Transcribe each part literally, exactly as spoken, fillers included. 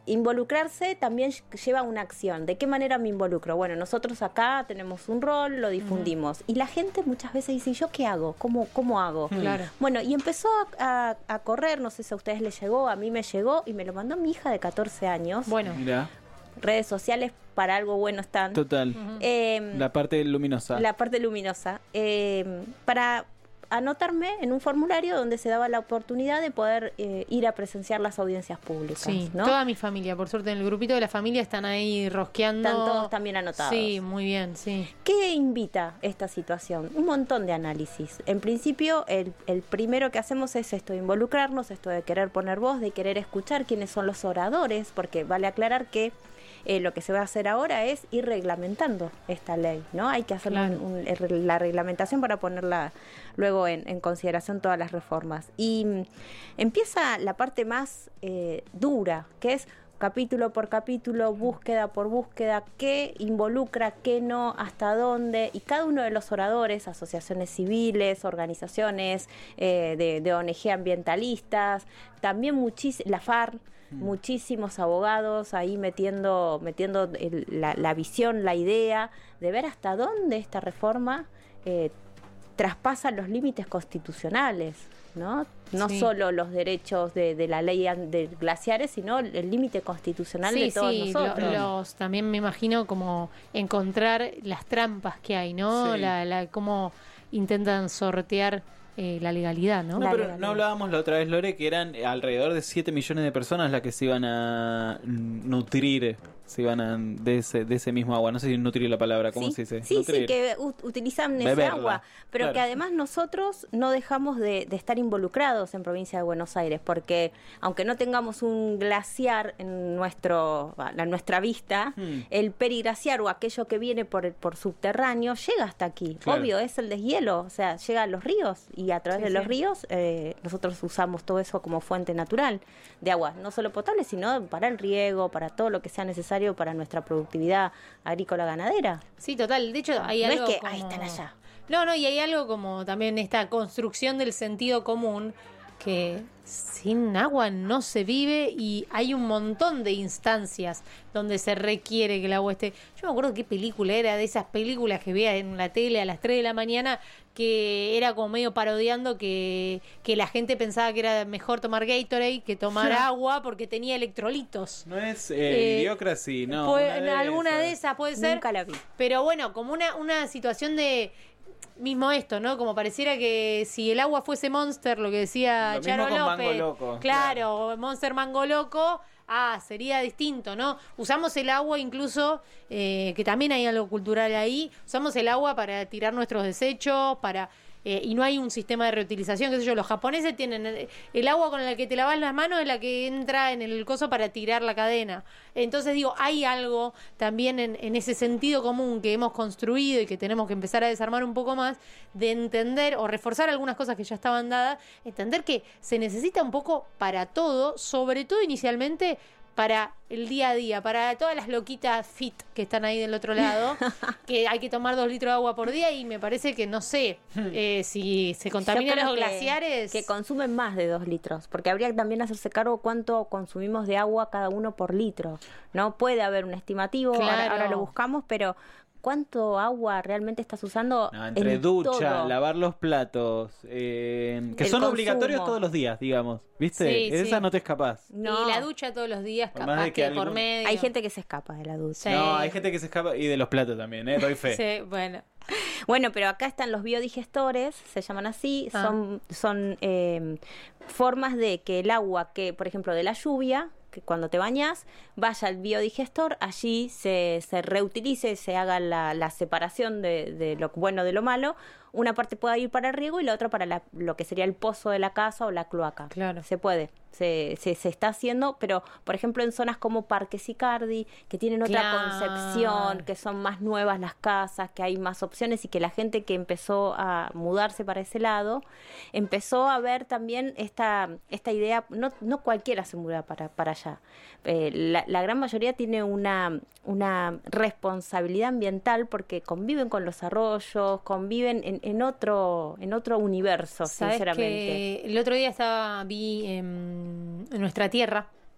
involucrarse también lleva una acción. ¿De qué manera me involucro? Bueno, nosotros acá tenemos un rol, lo difundimos. Uh-huh. Y la gente muchas veces dice, ¿yo qué hago? ¿Cómo, cómo hago? Claro. Bueno, y empezó a, a, a correr, no sé si a ustedes les llegó, a mí me llegó, y me lo mandó mi hija de catorce años. Bueno. Mirá. Redes sociales para algo bueno están. Total. Uh-huh. eh, la parte luminosa. La parte luminosa. Eh, para anotarme en un formulario donde se daba la oportunidad de poder eh, ir a presenciar las audiencias públicas. Sí, ¿no? Toda mi familia, por suerte, en el grupito de la familia están ahí rosqueando. Están todos también anotados. Sí, muy bien, sí. ¿Qué invita esta situación? Un montón de análisis. En principio, el, el primero que hacemos es esto, de involucrarnos, esto de querer poner voz, de querer escuchar quiénes son los oradores, porque vale aclarar que Eh, lo que se va a hacer ahora es ir reglamentando esta ley, ¿no? Hay que hacer claro. un, un, la reglamentación para ponerla luego en, en consideración todas las reformas. Y mm, empieza la parte más eh, dura, que es capítulo por capítulo, búsqueda por búsqueda, qué involucra, qué no, hasta dónde, y cada uno de los oradores, asociaciones civiles, organizaciones eh, de, de O N G ambientalistas, también muchis, la FARC, mm. muchísimos abogados ahí metiendo, metiendo el, la, la visión, la idea de ver hasta dónde esta reforma eh, traspasa los límites constitucionales, ¿no? No sí. solo los derechos de, de la ley de glaciares, sino el límite constitucional sí, de todos sí, nosotros. Lo, los, también me imagino como encontrar las trampas que hay, ¿no? Sí. La, la, cómo intentan sortear eh, la legalidad, ¿no? No, la pero legalidad. No hablábamos la otra vez, Lore, que eran alrededor de siete millones de personas las que se iban a nutrir, se iban a, de, ese, de ese mismo agua. No sé si nutrir la palabra, ¿cómo sí, se dice? Sí, nutrir. sí, que u- utilizan ese Beberla, agua, pero claro. que además nosotros no dejamos de, de estar involucrados en Provincia de Buenos Aires, porque aunque no tengamos un glaciar en nuestro en nuestra vista, hmm. el periglaciar o aquello que viene por, por subterráneo llega hasta aquí. Claro. Obvio, es el deshielo, o sea, llega a los ríos y a través sí, de los sí. ríos eh, nosotros usamos todo eso como fuente natural de agua, no solo potable, sino para el riego, para todo lo que sea necesario para nuestra productividad productividad agrícola ganadera. Sí, total. De hecho, hay no algo es que como... ahí están allá. No, no, y hay algo como también esta construcción del sentido común que sin agua no se vive y hay un montón de instancias donde se requiere que el agua esté. Yo me acuerdo qué película era, de esas películas que veía en la tele a las tres de la mañana, que era como medio parodiando que, que la gente pensaba que era mejor tomar Gatorade que tomar agua porque tenía electrolitos. No es eh, eh, Idiocracy, no. Puede, una de alguna esas. de esas puede ser. Nunca la vi. Pero bueno, como una, una situación de... Mismo esto, ¿no? Como pareciera que si el agua fuese Monster, lo que decía lo Charo mismo con López. Mango Loco, claro, claro, Monster Mango Loco, ah, sería distinto, ¿no? Usamos el agua incluso, eh, que también hay algo cultural ahí, usamos el agua para tirar nuestros desechos, para... Eh, y no hay un sistema de reutilización, qué sé yo, los japoneses tienen el, el agua con la que te lavas las manos es la que entra en el coso para tirar la cadena. Entonces digo, hay algo también en, en ese sentido común que hemos construido y que tenemos que empezar a desarmar un poco más, de entender o reforzar algunas cosas que ya estaban dadas, entender que se necesita un poco para todo, sobre todo inicialmente para el día a día, para todas las loquitas fit que están ahí del otro lado, que hay que tomar dos litros de agua por día y me parece que no sé eh, si se contaminan los que, glaciares. Que consumen más de dos litros, porque habría que también hacerse cargo cuánto consumimos de agua cada uno por litro. No puede haber un estimativo, claro. ahora, ahora lo buscamos, pero... ¿Cuánto agua realmente estás usando? No, entre en ducha, todo? Lavar los platos, eh, que El son consumo. obligatorios todos los días, digamos. ¿Viste? Sí, Esa sí. no te escapás. No. Y la ducha todos los días, Por más capaz de que, que por algún- medio. Hay gente que se escapa de la ducha. Sí. No, hay gente que se escapa y de los platos también, ¿eh? Doy fe. Sí, bueno. Bueno, pero acá están los biodigestores, se llaman así, Ah. son, son eh, formas de que el agua, que por ejemplo de la lluvia, que cuando te bañas, vaya al biodigestor, allí se, se reutilice, se haga la, la separación de, de lo bueno de lo malo, una parte pueda ir para el riego y la otra para la, lo que sería el pozo de la casa o la cloaca. Claro. Se puede, se, se, se está haciendo, pero por ejemplo en zonas como Parque Sicardi, que tienen otra Claro. concepción, que son más nuevas las casas, que hay más opciones y que la gente que empezó a mudarse para ese lado, empezó a ver también esta, esta idea, no, no cualquiera se muda para, para allá. Eh, la, la gran mayoría tiene una, una responsabilidad ambiental porque conviven con los arroyos, conviven en, en otro, en otro universo, ¿Sabes sinceramente. que el otro día estaba vi en, en Nuestra Tierra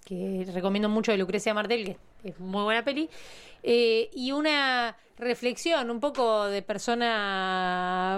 que recomiendo mucho, de Lucrecia Martel, que es muy buena peli, eh, y una reflexión un poco de persona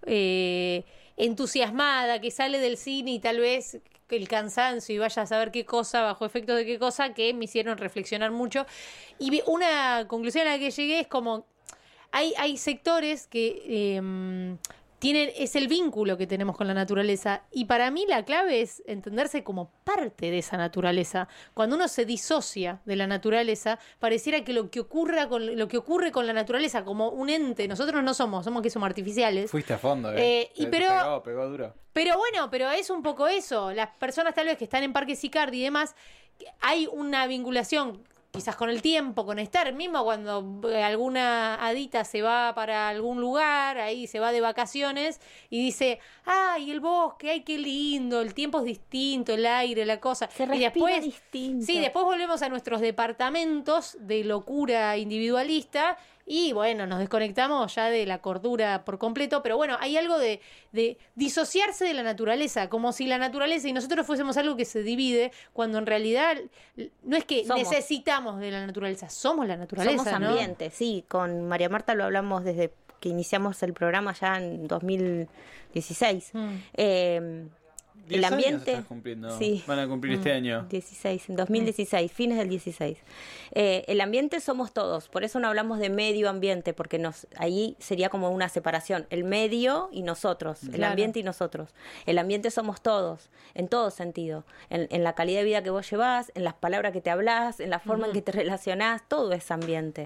eh, entusiasmada que sale del cine y tal vez el cansancio y vaya a saber qué cosa, bajo efectos de qué cosa, que me hicieron reflexionar mucho. Y una conclusión a la que llegué es como, hay, hay sectores que eh, tienen, es el vínculo que tenemos con la naturaleza, y para mí la clave es entenderse como parte de esa naturaleza. Cuando uno se disocia de la naturaleza, pareciera que lo que ocurra con lo que ocurre con la naturaleza como un ente, nosotros no somos, somos que somos artificiales. Fuiste a fondo, eh, eh. y Te- pero te pegó, pegó duro. Pero bueno, pero es un poco eso. Las personas tal vez que están en Parque Sicardi y demás, hay una vinculación quizás con el tiempo, con estar mismo cuando alguna hadita se va para algún lugar, ahí se va de vacaciones y dice, ay, el bosque, ay, qué lindo, el tiempo es distinto, el aire, la cosa. Se y respira después, distinto. sí, después volvemos a nuestros departamentos de locura individualista y bueno, nos desconectamos ya de la cordura por completo, pero bueno, hay algo de, de disociarse de la naturaleza, como si la naturaleza y nosotros fuésemos algo que se divide, cuando en realidad no es que Somos. necesitamos de la naturaleza, somos la naturaleza, Somos ¿no? ambiente, sí. Con María Marta lo hablamos desde que iniciamos el programa ya en dos mil dieciséis. Mm. Eh, el diez años ambiente... estás cumpliendo. Sí. Van a cumplir este año. dieciséis, en dos mil dieciséis, fines del dieciséis. Eh, el ambiente somos todos, por eso no hablamos de medio ambiente, porque nos ahí sería como una separación, el medio y nosotros, el Claro. ambiente y nosotros. El ambiente somos todos, en todo sentido, en, en la calidad de vida que vos llevás, en las palabras que te hablás, en la forma en que te relacionás, todo es ambiente.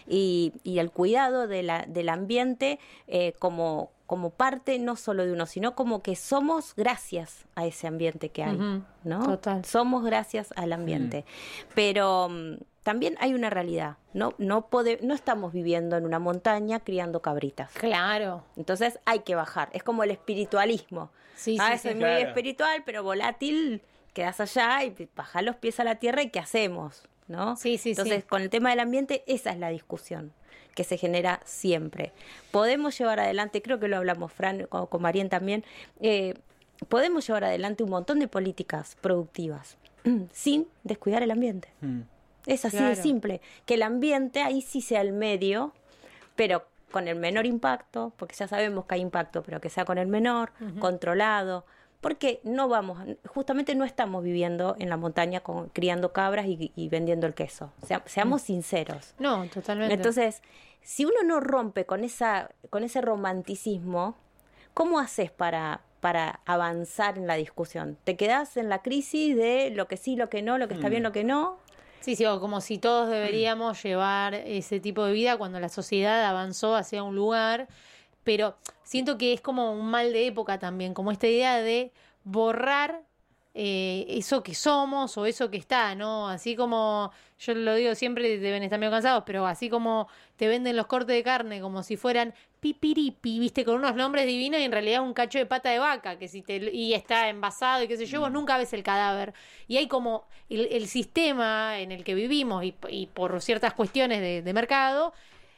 Y, y el cuidado de la, del ambiente eh, como como parte no solo de uno, sino como que somos gracias a ese ambiente que hay, Ujú, ¿no? total. Somos gracias al ambiente. Pero mm, también hay una realidad, ¿no? No, pode- no estamos viviendo en una montaña criando cabritas. Claro. Entonces hay que bajar. Es como el espiritualismo. Sí, ah, sí, eso sí. es muy Claro. espiritual, pero volátil, quedas allá y bajás los pies a la tierra y ¿qué hacemos? ¿No? Sí, sí, Entonces, sí. con el tema del ambiente, esa es la discusión que se genera siempre. Podemos llevar adelante, creo que lo hablamos, Fran, con, con Marien también, eh, podemos llevar adelante un montón de políticas productivas sin descuidar el ambiente. Mm. Es así Claro. de simple. Que el ambiente ahí sí sea el medio, pero con el menor impacto, porque ya sabemos que hay impacto, pero que sea con el menor, controlado, porque no vamos, justamente no estamos viviendo en la montaña con, criando cabras y, y vendiendo el queso. O sea, seamos sinceros. No, totalmente. Entonces, si uno no rompe con esa, con ese romanticismo, ¿cómo haces para, para avanzar en la discusión? ¿Te quedás en la crisis de lo que sí, lo que no, lo que está bien, lo que no? Sí, sí, o como si todos deberíamos llevar ese tipo de vida cuando la sociedad avanzó hacia un lugar, pero siento que es como un mal de época también, como esta idea de borrar eh, eso que somos o eso que está, ¿no? Así como, yo lo digo siempre, deben estar medio cansados, pero así como te venden los cortes de carne como si fueran pipiripi, viste, con unos nombres divinos y en realidad un cacho de pata de vaca, que si te, y está envasado y qué sé yo, vos nunca ves el cadáver. Y hay como el, el sistema en el que vivimos y, y por ciertas cuestiones de, de mercado,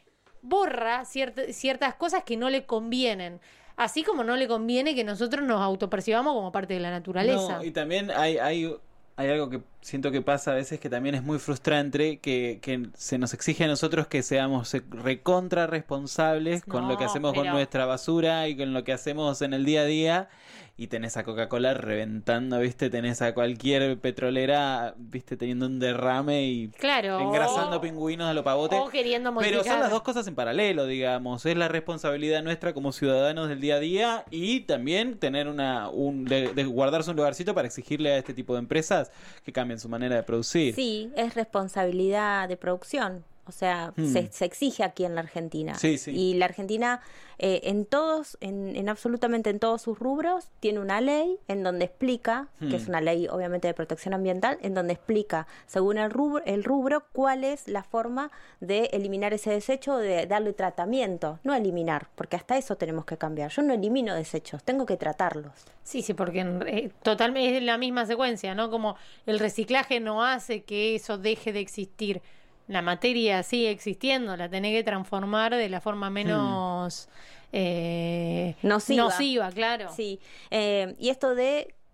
borra ciert- ciertas cosas que no le convienen. Así como no le conviene que nosotros nos autopercibamos como parte de la naturaleza. No, y también hay, hay, hay algo que siento que pasa a veces que también es muy frustrante, que, que se nos exige a nosotros que seamos recontra responsables con No, lo que hacemos con pero- nuestra basura y con lo que hacemos en el día a día. Y tenés a Coca-Cola reventando, ¿viste? Tenés a cualquier petrolera, ¿viste? Teniendo un derrame y Claro. engrasando o- pingüinos a lo pavote. O queriendo modificar. Pero son las dos cosas en paralelo, digamos. Es la responsabilidad nuestra como ciudadanos del día a día y también tener una un de, de guardarse un lugarcito para exigirle a este tipo de empresas que cambien su manera de producir. Sí, es responsabilidad de producción. O sea, Hmm. se, se exige aquí en la Argentina. Sí, sí. Y la Argentina, eh, en todos, en, en absolutamente en todos sus rubros, tiene una ley en donde explica, Hmm. que es una ley obviamente de protección ambiental, en donde explica, según el rubro, el rubro, cuál es la forma de eliminar ese desecho, de darle tratamiento. No eliminar, porque hasta eso tenemos que cambiar. Yo no elimino desechos, tengo que tratarlos. Sí, sí, porque en- eh, totalmente es la misma secuencia, ¿no? Como el reciclaje no hace que eso deje de existir. La materia sigue existiendo, la tenés que transformar de la forma menos eh, Nociva. nociva, claro. Sí, eh, y esto de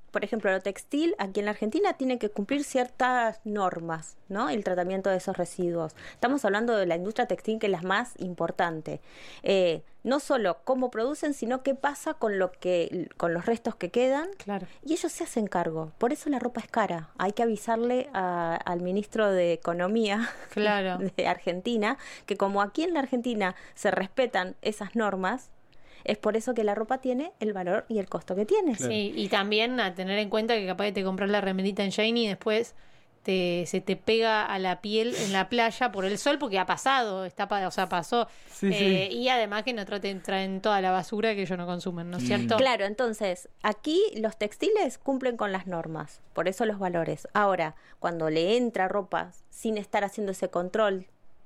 por ejemplo, lo textil aquí en la Argentina tiene que cumplir ciertas normas, ¿no? El tratamiento de esos residuos. Estamos hablando de la industria textil, que es la más importante. Eh, no solo cómo producen, sino qué pasa con lo que, con los restos que quedan. Claro. Y ellos se hacen cargo. Por eso la ropa es cara. Hay que avisarle a- al ministro de Economía Claro. de Argentina que como aquí en la Argentina se respetan esas normas, es por eso que la ropa tiene el valor y el costo que tiene. Claro. Sí, y también a tener en cuenta que capaz que te compras la remerita en Shiny y después te, se te pega a la piel en la playa por el sol porque ha pasado, está pa- o sea, pasó. Sí, Eh, sí. Y además que no traten, traen toda la basura que ellos no consumen, ¿no es cierto? Claro, entonces, aquí los textiles cumplen con las normas, por eso los valores. Ahora, cuando le entra ropa sin estar haciendo ese control,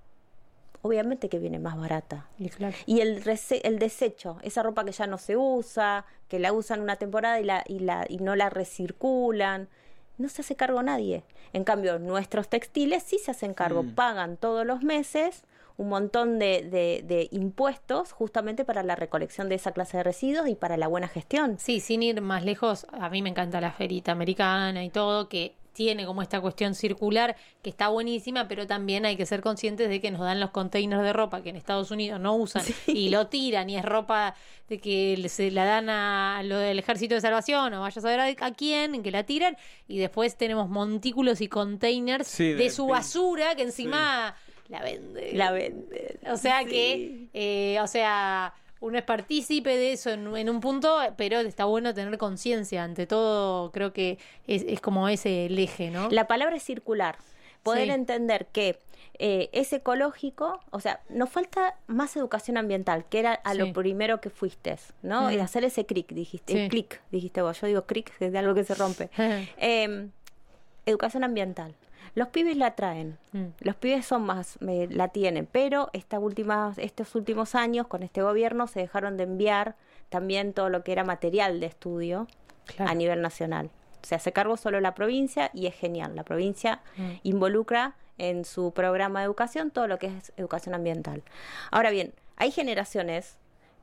obviamente que viene más barata. Y claro. Y el, rese- el desecho, esa ropa que ya no se usa, que la usan una temporada y, la, y, la, y no la recirculan, no se hace cargo nadie. En cambio, nuestros textiles sí se hacen cargo, Mm. pagan todos los meses un montón de, de, de impuestos justamente para la recolección de esa clase de residuos y para la buena gestión. Sí, sin ir más lejos, a mí me encanta la ferita americana y todo, que tiene como esta cuestión circular que está buenísima, pero también hay que ser conscientes de que nos dan los containers de ropa que en Estados Unidos no usan y lo tiran y es ropa de que se la dan a lo del Ejército de Salvación o vaya a saber a, a quién, en que la tiran y después tenemos montículos y containers Sí, de de su pin- basura que encima la venden. La venden. O sea Sí. que, eh, o sea, uno es partícipe de eso en, en un punto, pero está bueno tener conciencia. Ante todo, creo que es, es como ese el eje, ¿no? La palabra es circular. Poder Sí. entender que eh, es ecológico, o sea, nos falta más educación ambiental, que era a Sí. lo primero que fuiste, ¿no? Mm. Y hacer ese clic, dijiste, Sí. el clic, dijiste vos, yo digo clic, es de algo que se rompe. Eh, educación ambiental. Los pibes la traen, Mm. los pibes son más, eh, la tienen, pero esta última, estos últimos años con este gobierno se dejaron de enviar también todo lo que era material de estudio Claro. a nivel nacional. Se hace cargo solo la provincia y es genial. La provincia Mm. involucra en su programa de educación todo lo que es educación ambiental. Ahora bien, hay generaciones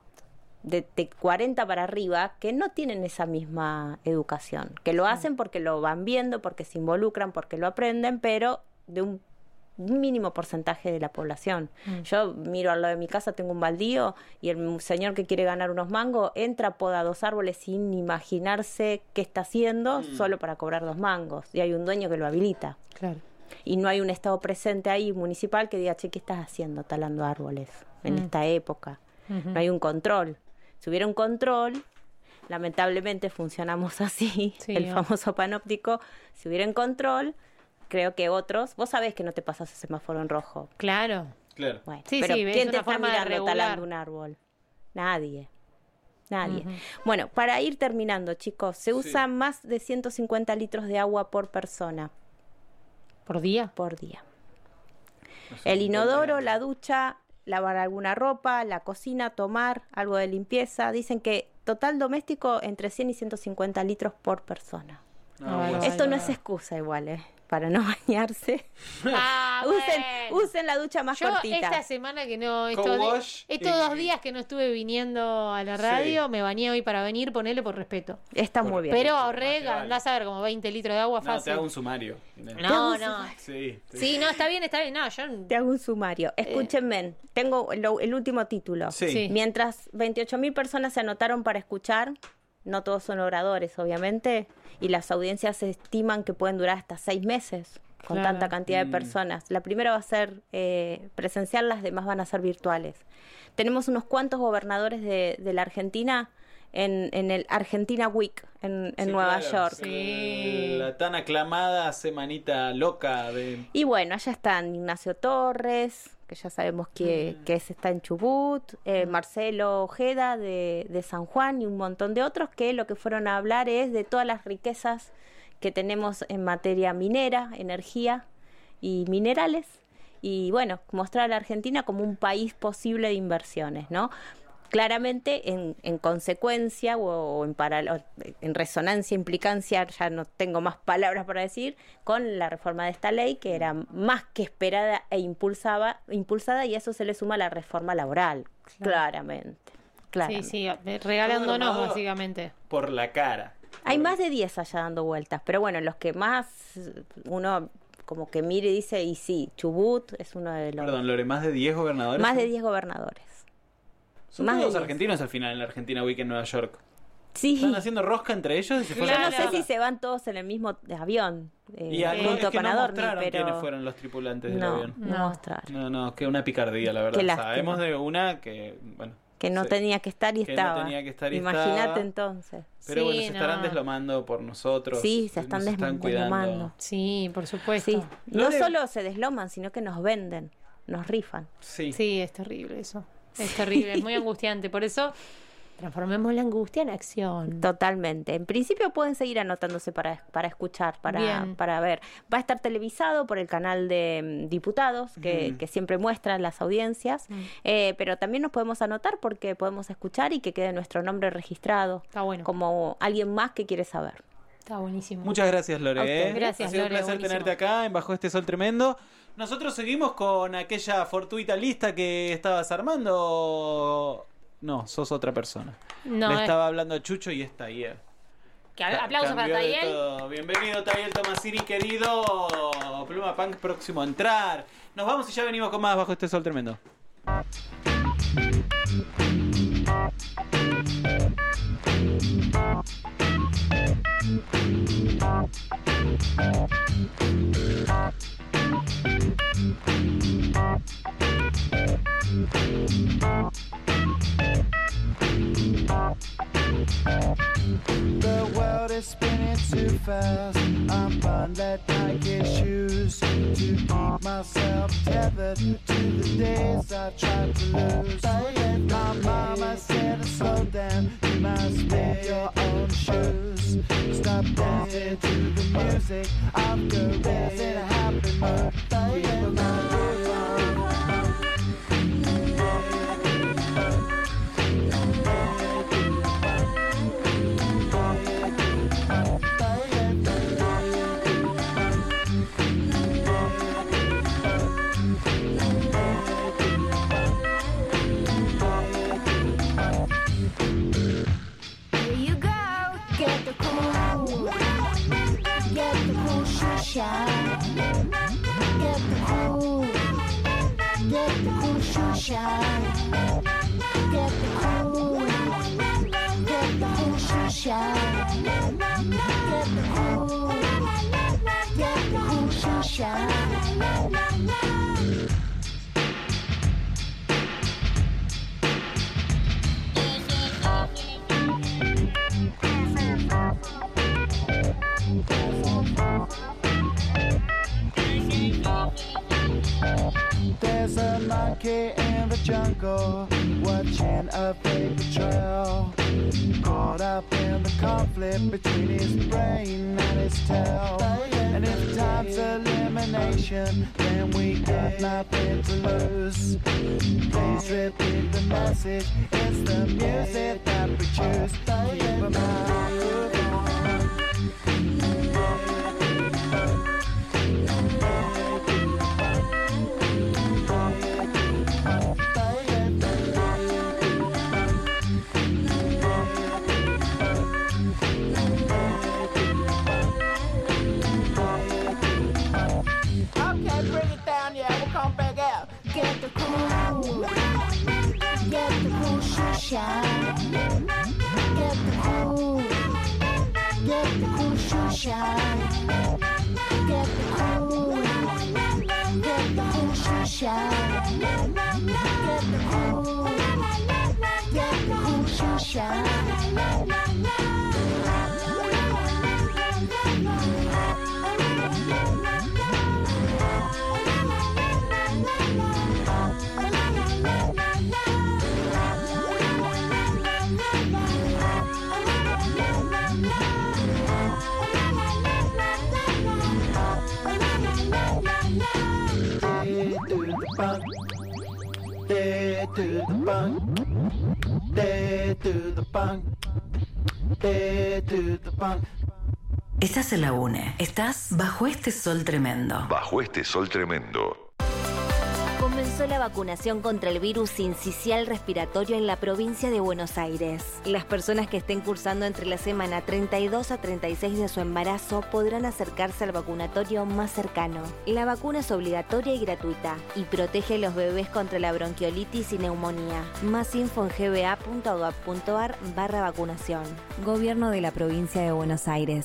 de, de cuarenta para arriba que no tienen esa misma educación, que lo hacen porque lo van viendo, porque se involucran, porque lo aprenden, pero de un mínimo porcentaje de la población. Mm. Yo miro al lado de mi casa, tengo un baldío y el señor que quiere ganar unos mangos entra, poda dos árboles sin imaginarse qué está haciendo, Mm. solo para cobrar dos mangos. Y hay un dueño que lo habilita. Claro. Y no hay un estado presente ahí municipal que diga, che, ¿qué estás haciendo talando árboles en Mm. esta época? Ujú. No hay un control. Si hubiera un control, lamentablemente funcionamos así, Sí, el ¿no? famoso panóptico, si hubiera un control, creo que otros, vos sabés que no te pasas el semáforo en rojo. Claro. Claro. Bueno, Sí, pero sí, es ¿quién te una está forma de mirando regular. talando un árbol? Nadie. Nadie. Ujú. Bueno, para ir terminando, chicos, se usan más de ciento cincuenta litros de agua por persona ¿Por día? por día. No sé, El un inodoro, montón. la ducha, lavar alguna ropa, la cocina, tomar algo de limpieza. Dicen que total doméstico entre cien y ciento cincuenta litros por persona. Ah, Ay, bueno. Esto no ay. es excusa igual, ¿eh? Para no bañarse. Ah, usen, bueno. usen la ducha más Yo cortita. esta semana que no, estos, Co-wash di- estos y- dos días que no estuve viniendo a la Sí. radio, me bañé hoy para venir, ponele por respeto. Está muy bien. Pero Más ahorré, te vale. andás a ver, como veinte litros de agua No, te fácil. hago un sumario. No, no. Sí. sí. Sí, no, está bien, está bien. No, yo... Te hago un sumario. Escúchenme, tengo lo- el último título. Sí. Sí. Mientras veintiocho mil personas se anotaron para escuchar, no todos son oradores, obviamente, y las audiencias se estiman que pueden durar hasta seis meses con Claro. tanta cantidad de Mm. personas. La primera va a ser eh, presencial, las demás van a ser virtuales. Tenemos unos cuantos gobernadores de, de la Argentina en, en el Argentina Week en, en Sí, Nueva claro. York. Sí. La tan aclamada semanita loca de... Y bueno, allá están Ignacio Torres, que ya sabemos que, que es, está en Chubut, eh, Marcelo Ojeda de, de San Juan y un montón de otros que lo que fueron a hablar es de todas las riquezas que tenemos en materia minera, energía y minerales. Y bueno, mostrar a la Argentina como un país posible de inversiones, ¿no? Claramente, en, en consecuencia o, o en, paral- en resonancia, implicancia, ya no tengo más palabras para decir, con la reforma de esta ley, que era más que esperada e impulsaba, impulsada, y a eso se le suma la reforma laboral, claramente. Sí, claramente. sí, regalándonos Todo armado básicamente. Por la cara. Hay más de diez allá dando vueltas, pero bueno, los que más uno como que mire y dice, y sí, Chubut es uno de los... Perdón, Lore, ¿más de diez gobernadores? Más de diez gobernadores. Son más todos de diez. argentinos al final en la Argentina Week en Nueva York. Sí. Están haciendo rosca entre ellos y se Yo fueron no a sé la- si se van todos en el mismo avión, eh, Y algo, junto es que con no Adorni, mostraron pero... quiénes fueron los tripulantes del no, avión. no, No. mostraron. No, no, que una picardía, la verdad. Qué lástima. Sabemos de una que, bueno... Que no sí, tenía que estar y que no estaba. tenía que estar y Imagínate estaba. entonces. Pero Sí, bueno, se estarán no. deslomando por nosotros. Sí, se están nos desm- cuidando. deslomando. Sí, por supuesto. Sí, no Lore- solo se desloman, sino que nos venden, nos rifan. Sí. Sí, es terrible eso. Es terrible, es muy angustiante. Por eso, transformemos la angustia en acción. Totalmente. En principio pueden seguir anotándose para, para escuchar, para, Bien. para ver. Va a estar televisado por el canal de mm, diputados, que, Ujú. que siempre muestra las audiencias, Mm. eh, pero también nos podemos anotar porque podemos escuchar y que quede nuestro nombre registrado Está bueno. como alguien más que quiere saber. Está buenísimo. Muchas gracias, Lore. A usted. ¿eh? Gracias, ha sido Lore, un placer buenísimo. tenerte acá en Bajo este Sol Tremendo. Nosotros seguimos con aquella fortuita lista que estabas armando. No, sos otra persona. No, Le es- estaba hablando a Chucho y es Tayel. Que a- aplausos para Cambió de Tayel. todo. Bienvenido, Tayel Tomasini, querido. Pluma Punk próximo a entrar. Nos vamos y ya venimos con más Bajo este Sol Tremendo. The world is spinning too fast. I'm bundled Nike shoes to keep myself tethered to the days I tried to lose. My mama said, slow down, you must make your own shoes. Stop dancing to the music of gorillas in a happy mood. Keep my groove on. Here you go. Get the cool. Get the cool shoe shine. Get the cool. Get the cool shoe shine. Get the cool. Get the cool shoe shine. Get the cool. Get the cool shoe shine. There's a monkey in the jungle watching a paper trail. Caught up in the conflict between his brain and his tail. And if time's elimination, then we got nothing to lose. Please repeat the message. It's the music that we choose. Keep 'em out. Okay, bring it down, yeah, we'll come back out. Get the cool, get the cool shoe shine. Get the cool, get the cool shoe shine. Get the cool, get the cool shoe shine. Get the cool, get the cool shoe shine. Day to the bunk. Day to the bunk. Day to the bunk. Estás en la U N E. Estás bajo este sol tremendo. Bajo este sol tremendo. Comenzó comenzó la vacunación contra el virus sincicial respiratorio en la provincia de Buenos Aires. Las personas que estén cursando entre la semana treinta y dos a treinta y seis de su embarazo podrán acercarse al vacunatorio más cercano. La vacuna es obligatoria y gratuita y protege a los bebés contra la bronquiolitis y neumonía. Más info en gba.gov.ar barra vacunación. Gobierno de la provincia de Buenos Aires.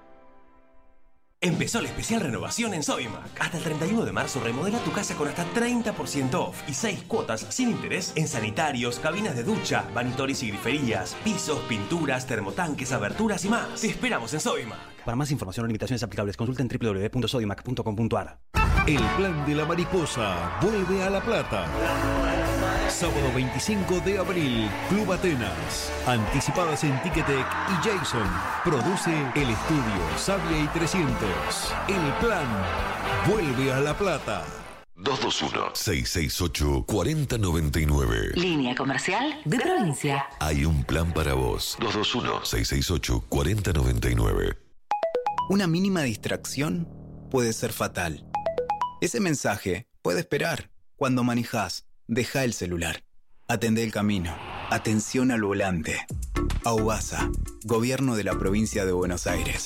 Empezó la especial renovación en Sodimac. Hasta el treinta y uno de marzo remodela tu casa con hasta treinta por ciento off y seis cuotas sin interés en sanitarios, cabinas de ducha, vanitoris y griferías, pisos, pinturas, termotanques, aberturas y más. Te esperamos en Sodimac. Para más información o limitaciones aplicables, consulta en doble u doble u doble u punto sodimac punto com punto a r. El plan de la mariposa vuelve a La Plata. Sábado veinticinco de abril, Club Atenas. Anticipadas en Ticketek y Jason. Produce El Estudio, Sabia y trescientos. El plan vuelve a La Plata. dos dos uno, seis seis ocho, cuatro cero nueve nueve. Línea comercial de provincia. Hay un plan para vos. dos dos uno, seis seis ocho, cuatro cero nueve nueve. Una mínima distracción puede ser fatal. Ese mensaje puede esperar. Cuando manejás, deja el celular. Atendé el camino. Atención al volante. AUBASA, Gobierno de la Provincia de Buenos Aires.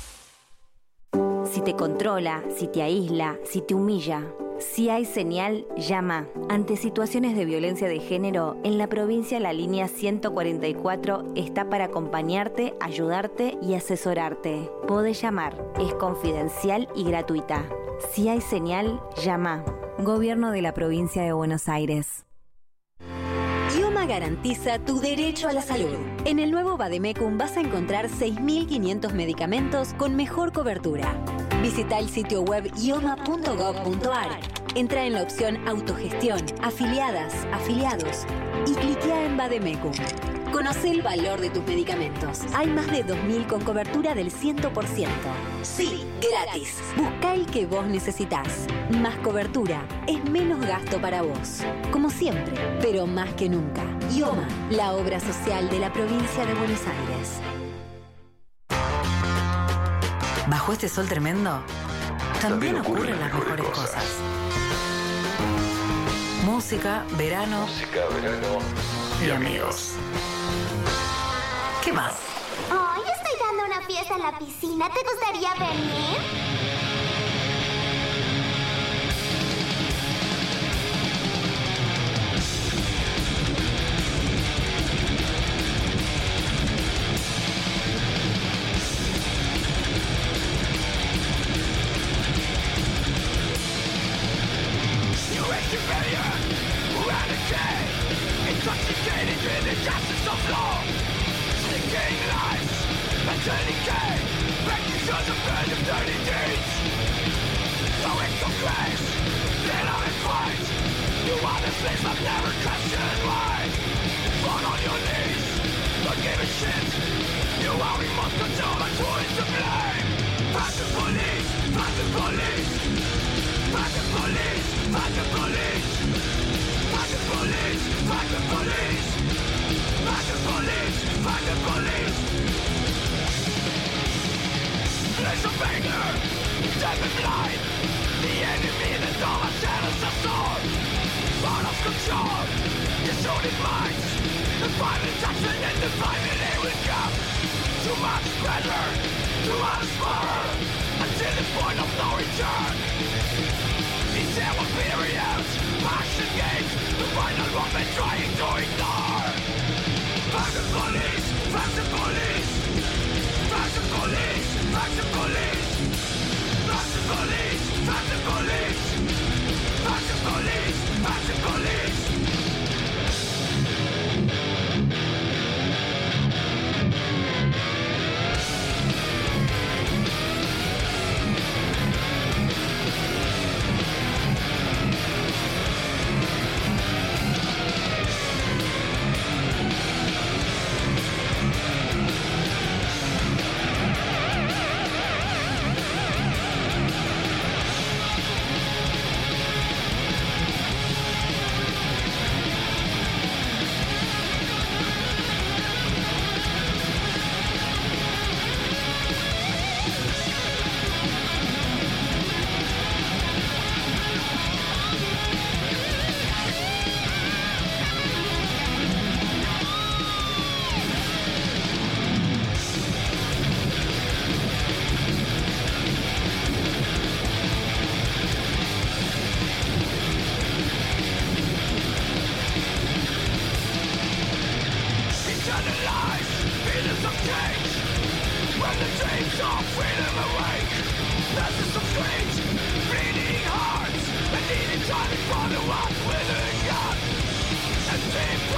Si te controla, si te aísla, si te humilla, si hay señal, llama. Ante situaciones de violencia de género, en la provincia la línea ciento cuarenta y cuatro está para acompañarte, ayudarte y asesorarte. Podés llamar, es confidencial y gratuita. Si hay señal, llama. Gobierno de la Provincia de Buenos Aires. IOMA garantiza tu derecho a la salud. En el nuevo Vademecum vas a encontrar seis mil quinientos medicamentos con mejor cobertura. Visita el sitio web ioma punto gov punto a r. Entra en la opción Autogestión, Afiliadas, Afiliados y cliquea en Vademecum. Conoce el valor de tus medicamentos. Hay más de dos mil con cobertura del cien por ciento. Sí, gratis. Busca el que vos necesitas. Más cobertura es menos gasto para vos. Como siempre, pero más que nunca. IOMA, la obra social de la provincia de Buenos Aires. Bajo este sol tremendo, también ocurren las mejores cosas. Música, verano, Música, verano y amigos. ¿Qué más? Hoy estoy dando una fiesta en la piscina. ¿Te gustaría venir?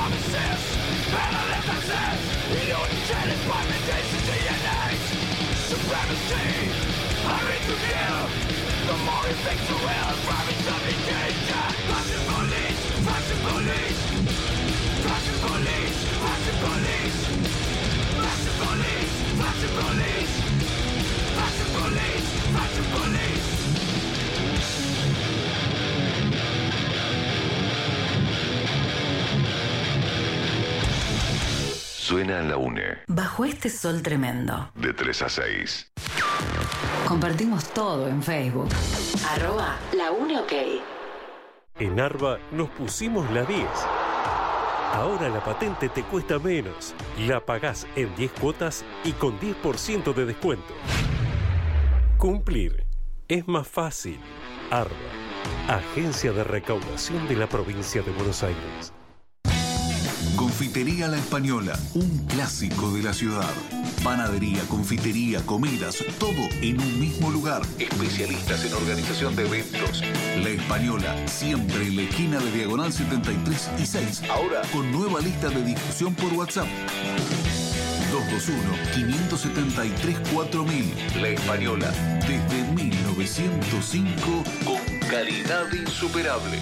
Suena en la UNE. Bajo este sol tremendo. De tres a seis. Compartimos todo en Facebook. Arroba la UNE OK. En Arba nos pusimos la diez. Ahora la patente te cuesta menos. La pagás en diez cuotas y con diez por ciento de descuento. Cumplir es más fácil. Arba, Agencia de Recaudación de la Provincia de Buenos Aires. Confitería La Española, un clásico de la ciudad. Panadería, confitería, comidas, todo en un mismo lugar. Especialistas en organización de eventos. La Española, siempre en la esquina de Diagonal setenta y tres y seis. Ahora con nueva lista de difusión por WhatsApp. dos dos uno, cinco siete tres, cuatro mil. La Española, desde mil novecientos cinco, con calidad insuperable.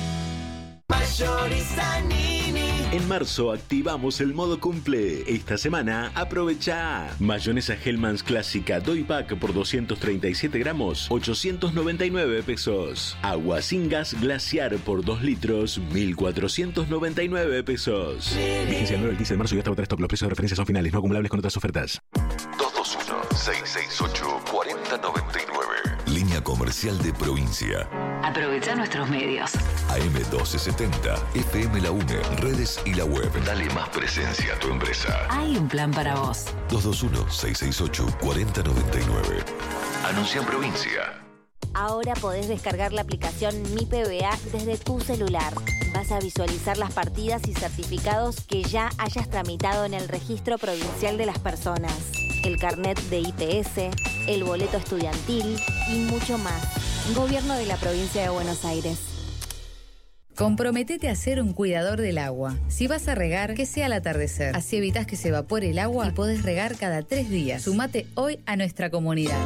En marzo activamos el modo cumple. Esta semana aprovecha. Mayonesa Hellmann's clásica Doy Pack por doscientos treinta y siete gramos, ochocientos noventa y nueve pesos. Agua sin gas glaciar por dos litros, mil cuatrocientos noventa y nueve pesos. Vigencia el nueve al quince de marzo y hasta agotar stock. Los precios de referencia son finales, no acumulables con otras ofertas. dos dos uno, seis seis ocho, cuatro cero nueve nueve. Línea comercial de provincia. Aprovecha nuestros medios. A M doce setenta, F M La UNE, redes y la web. Dale más presencia a tu empresa. Hay un plan para vos. dos dos uno, seis seis ocho, cuatro cero nueve nueve. Anuncia en provincia. Ahora podés descargar la aplicación Mi P B A desde tu celular. Vas a visualizar las partidas y certificados que ya hayas tramitado en el Registro Provincial de las Personas, el carnet de I P S, el boleto estudiantil y mucho más. Gobierno de la Provincia de Buenos Aires. Comprometete a ser un cuidador del agua. Si vas a regar, que sea al atardecer. Así evitas que se evapore el agua y podés regar cada tres días. Sumate hoy a nuestra comunidad.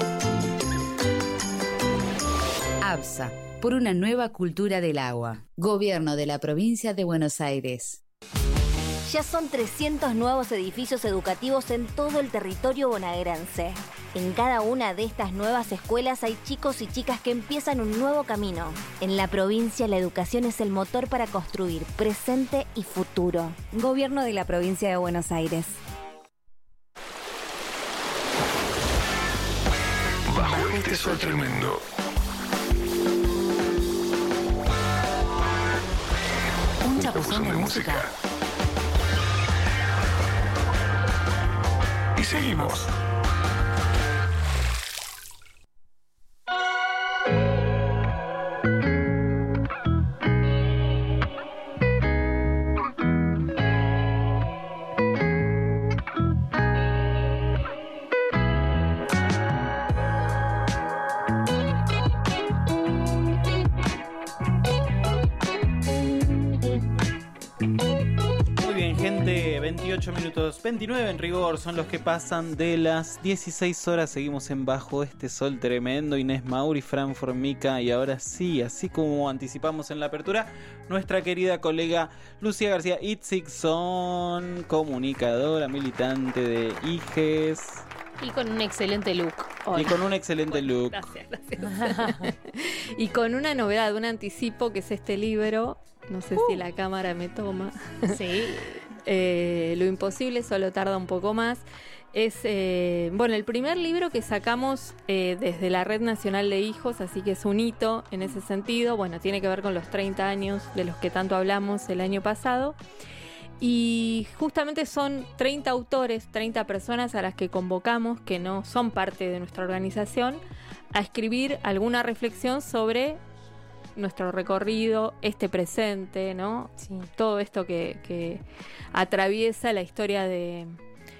ABSA, por una nueva cultura del agua. Gobierno de la Provincia de Buenos Aires. Ya son trescientos nuevos edificios educativos en todo el territorio bonaerense. En cada una de estas nuevas escuelas hay chicos y chicas que empiezan un nuevo camino. En la provincia, la educación es el motor para construir presente y futuro. Gobierno de la Provincia de Buenos Aires. Bajo este sol tremendo. Un chapuzón de música. Y seguimos. veintiocho minutos, veintinueve en rigor, son los que pasan de las dieciséis horas. Seguimos en Bajo este Sol Tremendo. Inés Mauri, Fran Formica y ahora sí, así como anticipamos en la apertura, nuestra querida colega Lucía García Itzigson, comunicadora, militante de I G E S. Y con un excelente look hoy. Y con un excelente bueno, look. Gracias, gracias. Y con una novedad, un anticipo, que es este libro. No sé uh. si la cámara me toma. Sí. eh, Lo imposible solo tarda un poco más. Es, eh, bueno, el primer libro que sacamos eh, desde la Red Nacional de Hijos, así que es un hito en ese sentido. Bueno, tiene que ver con los treinta años de los que tanto hablamos el año pasado. Y justamente son treinta autores, treinta personas a las que convocamos, que no son parte de nuestra organización, a escribir alguna reflexión sobre nuestro recorrido, este presente, ¿no? Sí. Todo esto que, que atraviesa la historia de,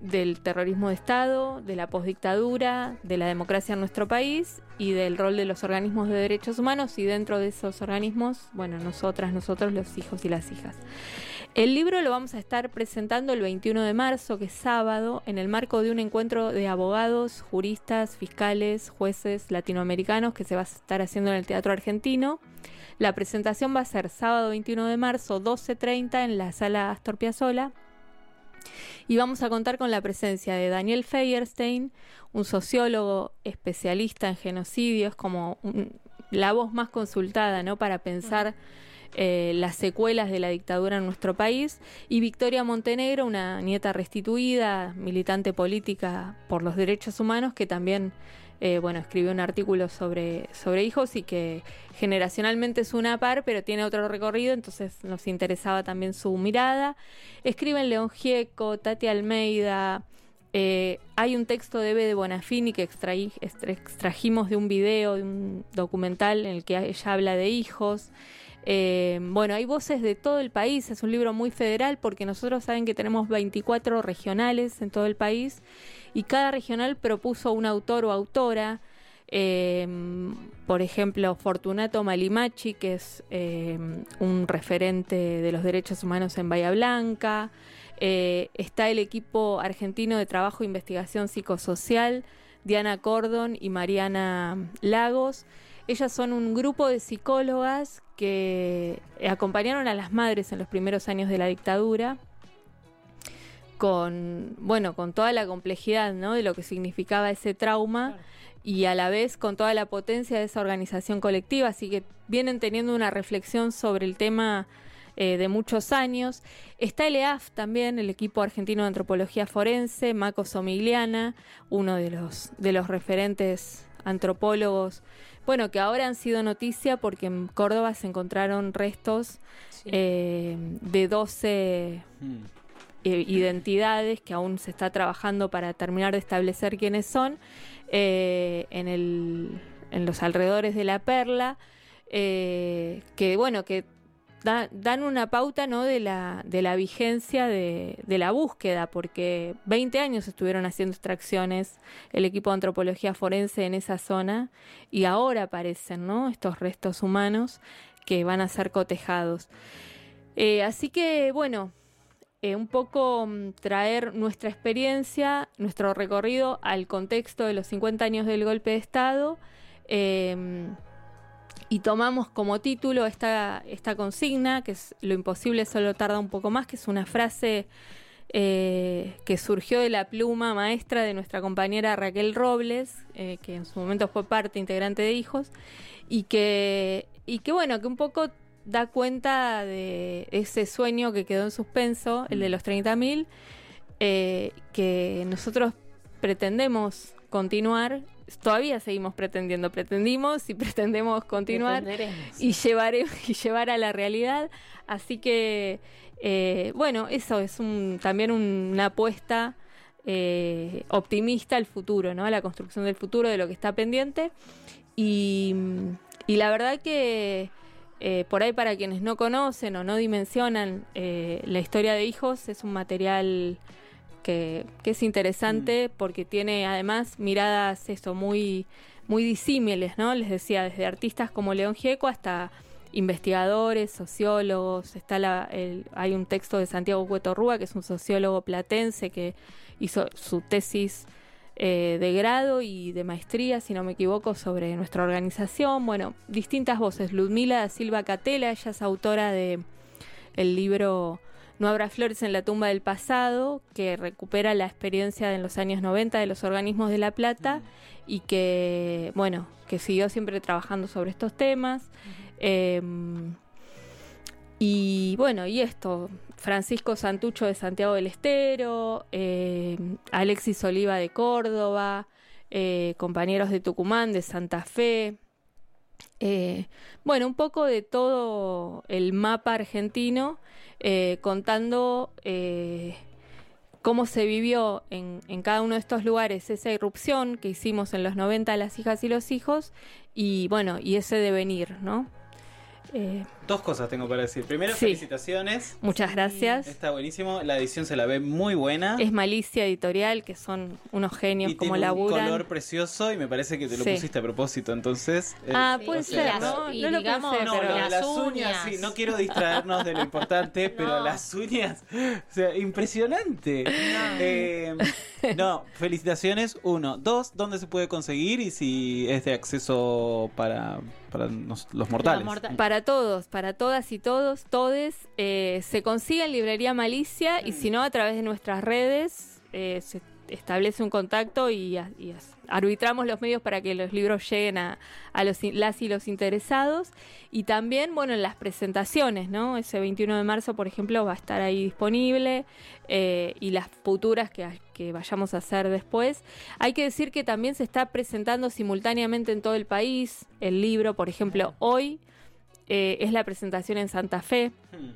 del terrorismo de Estado, de la posdictadura, de la democracia en nuestro país y del rol de los organismos de derechos humanos, y dentro de esos organismos, bueno, nosotras, nosotros, los hijos y las hijas. El libro lo vamos a estar presentando el veintiuno de marzo, que es sábado, en el marco de un encuentro de abogados, juristas, fiscales, jueces latinoamericanos que se va a estar haciendo en el Teatro Argentino. La presentación va a ser sábado veintiuno de marzo, doce treinta, en la sala Astor Piazzolla. Y vamos a contar con la presencia de Daniel Feuerstein, un sociólogo especialista en genocidio, es como un, la voz más consultada, ¿no?, para pensar eh, las secuelas de la dictadura en nuestro país, y Victoria Montenegro, una nieta restituida, militante política por los derechos humanos, que también eh, bueno, escribió un artículo sobre, sobre hijos y que generacionalmente es una par, pero tiene otro recorrido, entonces nos interesaba también su mirada. Escriben León Gieco, Tati Almeida. Eh, hay un texto de Eve de Bonafini que extraí, extra, extrajimos de un video, de un documental en el que ella habla de hijos. Eh, bueno, hay voces de todo el país, es un libro muy federal porque nosotros saben que tenemos veinticuatro regionales en todo el país y cada regional propuso un autor o autora. Eh, por ejemplo, Fortunato Malimachi, que es eh, un referente de los derechos humanos en Bahía Blanca. Eh, está el equipo argentino de trabajo e investigación psicosocial, Diana Cordon y Mariana Lagos. Ellas son un grupo de psicólogas que acompañaron a las madres en los primeros años de la dictadura, con, bueno, con toda la complejidad, ¿no?, de lo que significaba ese trauma, y a la vez con toda la potencia de esa organización colectiva, así que vienen teniendo una reflexión sobre el tema eh, de muchos años. Está el E A F también, el equipo argentino de antropología forense, Maco Somigliana, uno de los, de los referentes antropólogos, bueno, que ahora han sido noticia porque en Córdoba se encontraron restos sí. eh, de doce mm. eh, identidades que aún se está trabajando para terminar de establecer quiénes son, eh, en, el, en los alrededores de La Perla, eh, que bueno, que da, dan una pauta, ¿no?, de la, de la vigencia de, de la búsqueda, porque veinte años estuvieron haciendo extracciones el equipo de antropología forense en esa zona y ahora aparecen, ¿no?, estos restos humanos que van a ser cotejados. Eh, así que, bueno, eh, un poco um, traer nuestra experiencia, nuestro recorrido al contexto de los cincuenta años del golpe de Estado, eh, y tomamos como título esta, esta consigna, que es lo imposible solo tarda un poco más, que es una frase eh, que surgió de la pluma maestra de nuestra compañera Raquel Robles, eh, que en su momento fue parte integrante de Hijos, y que, y que bueno, que un poco da cuenta de ese sueño que quedó en suspenso, el de los treinta mil, eh, que nosotros pretendemos continuar. Todavía seguimos pretendiendo, pretendimos y pretendemos continuar y llevar, y llevar a la realidad. Así que, eh, bueno, eso es un, también un, una apuesta eh, optimista al futuro, ¿no?, a la construcción del futuro, de lo que está pendiente. Y, y la verdad que, eh, por ahí, para quienes no conocen o no dimensionan eh, la historia de Hijos, es un material Que, que es interesante mm. porque tiene además miradas eso muy muy disímiles, ¿no? Les decía, desde artistas como León Gieco hasta investigadores, sociólogos. Está la, el, hay un texto de Santiago Cueto Rúa, que es un sociólogo platense que hizo su tesis eh, de grado y de maestría, si no me equivoco, sobre nuestra organización. Bueno, distintas voces. Ludmila da Silva Catela, ella es autora de el libro No habrá flores en la tumba del pasado, que recupera la experiencia en los años noventa de los organismos de La Plata mm. y que, bueno, que siguió siempre trabajando sobre estos temas. Mm. Eh, y bueno, y esto, Francisco Santucho de Santiago del Estero, eh, Alexis Oliva de Córdoba, eh, compañeros de Tucumán, de Santa Fe. Eh, bueno, un poco de todo el mapa argentino, eh, contando eh, cómo se vivió en, en cada uno de estos lugares esa irrupción que hicimos en los noventa, las hijas y los hijos, y bueno, y ese devenir, ¿no? Eh, Dos cosas tengo para decir. Primero, sí. felicitaciones. Muchas gracias. Está buenísimo. La edición se la ve muy buena. Es Malicia Editorial, que son unos genios y como tiene laburan. un color precioso y me parece que te lo Sí. pusiste a propóscio, entonces... eh, Ah, o puede sea, ser, ¿no? y No lo digamos, pensé, No, pero... lo de Las las uñas, uñas. sí, no quiero distraernos de lo importante, pero No. las uñas, o sea, impresionante. Eh, no, felicitaciones, uno. Dos, ¿dónde se puede conseguir y si es de acceso para, para nos- los mortales? Para todos, para todas y todos, todes, eh, se consigue en Librería Malicia y si no, a través de nuestras redes eh, se establece un contacto y, a- y as- arbitramos los medios para que los libros lleguen a, a los, in- las y los interesados. Y también, bueno, en las presentaciones, ¿no? Ese veintiuno de marzo, por ejemplo, va a estar ahí disponible eh, y las futuras que, que vayamos a hacer después. Hay que decir que también se está presentando simultáneamente en todo el país el libro, por ejemplo, hoy eh, es la presentación en Santa Fe.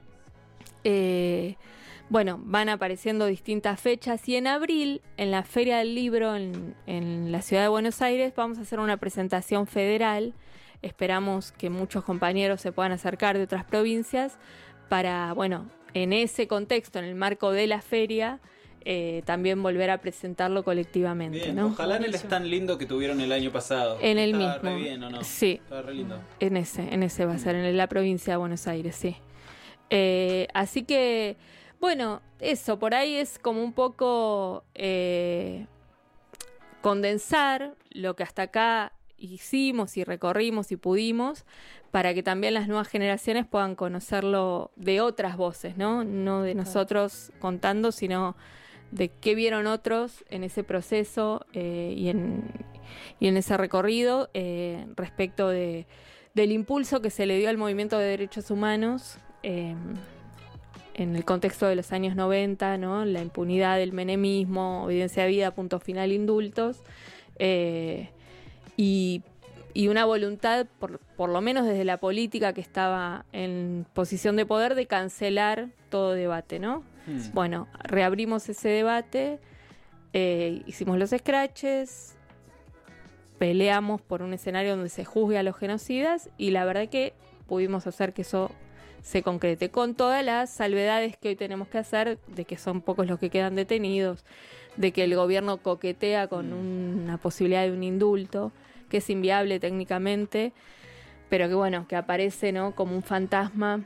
Eh, bueno, van apareciendo distintas fechas y en abril, en la Feria del Libro en, en la ciudad de Buenos Aires, vamos a hacer una presentación federal. Esperamos que muchos compañeros se puedan acercar de otras provincias para, bueno, en ese contexto, en el marco de la feria, eh, también volver a presentarlo colectivamente, Bien, ¿no? ojalá en el stand lindo que tuvieron el año pasado. En el Estaba mismo. re bien, ¿o no? Sí. Estaba re lindo. En ese, en ese va a ser, en la provincia de Buenos Aires, sí. Eh, así que, bueno, eso, por ahí es como un poco eh, condensar lo que hasta acá hicimos y recorrimos y pudimos para que también las nuevas generaciones puedan conocerlo de otras voces, ¿no? No de nosotros contando, sino de qué vieron otros en ese proceso eh, y, en, y en ese recorrido eh, respecto de, del impulso que se le dio al movimiento de derechos humanos eh, en el contexto de los años noventa, ¿no? La impunidad del menemismo, obediencia a vida, punto final, indultos, eh, y, y una voluntad, por, por lo menos desde la política que estaba en posición de poder, de cancelar todo debate, ¿no? Hmm. Bueno, reabrimos ese debate, eh, hicimos los scratches, peleamos por un escenario donde se juzgue a los genocidas y la verdad que pudimos hacer que eso se concrete, con todas las salvedades que hoy tenemos que hacer, de que son pocos los que quedan detenidos, de que el gobierno coquetea con una posibilidad de un indulto, que es inviable técnicamente, pero que bueno, que aparece, ¿no?, como un fantasma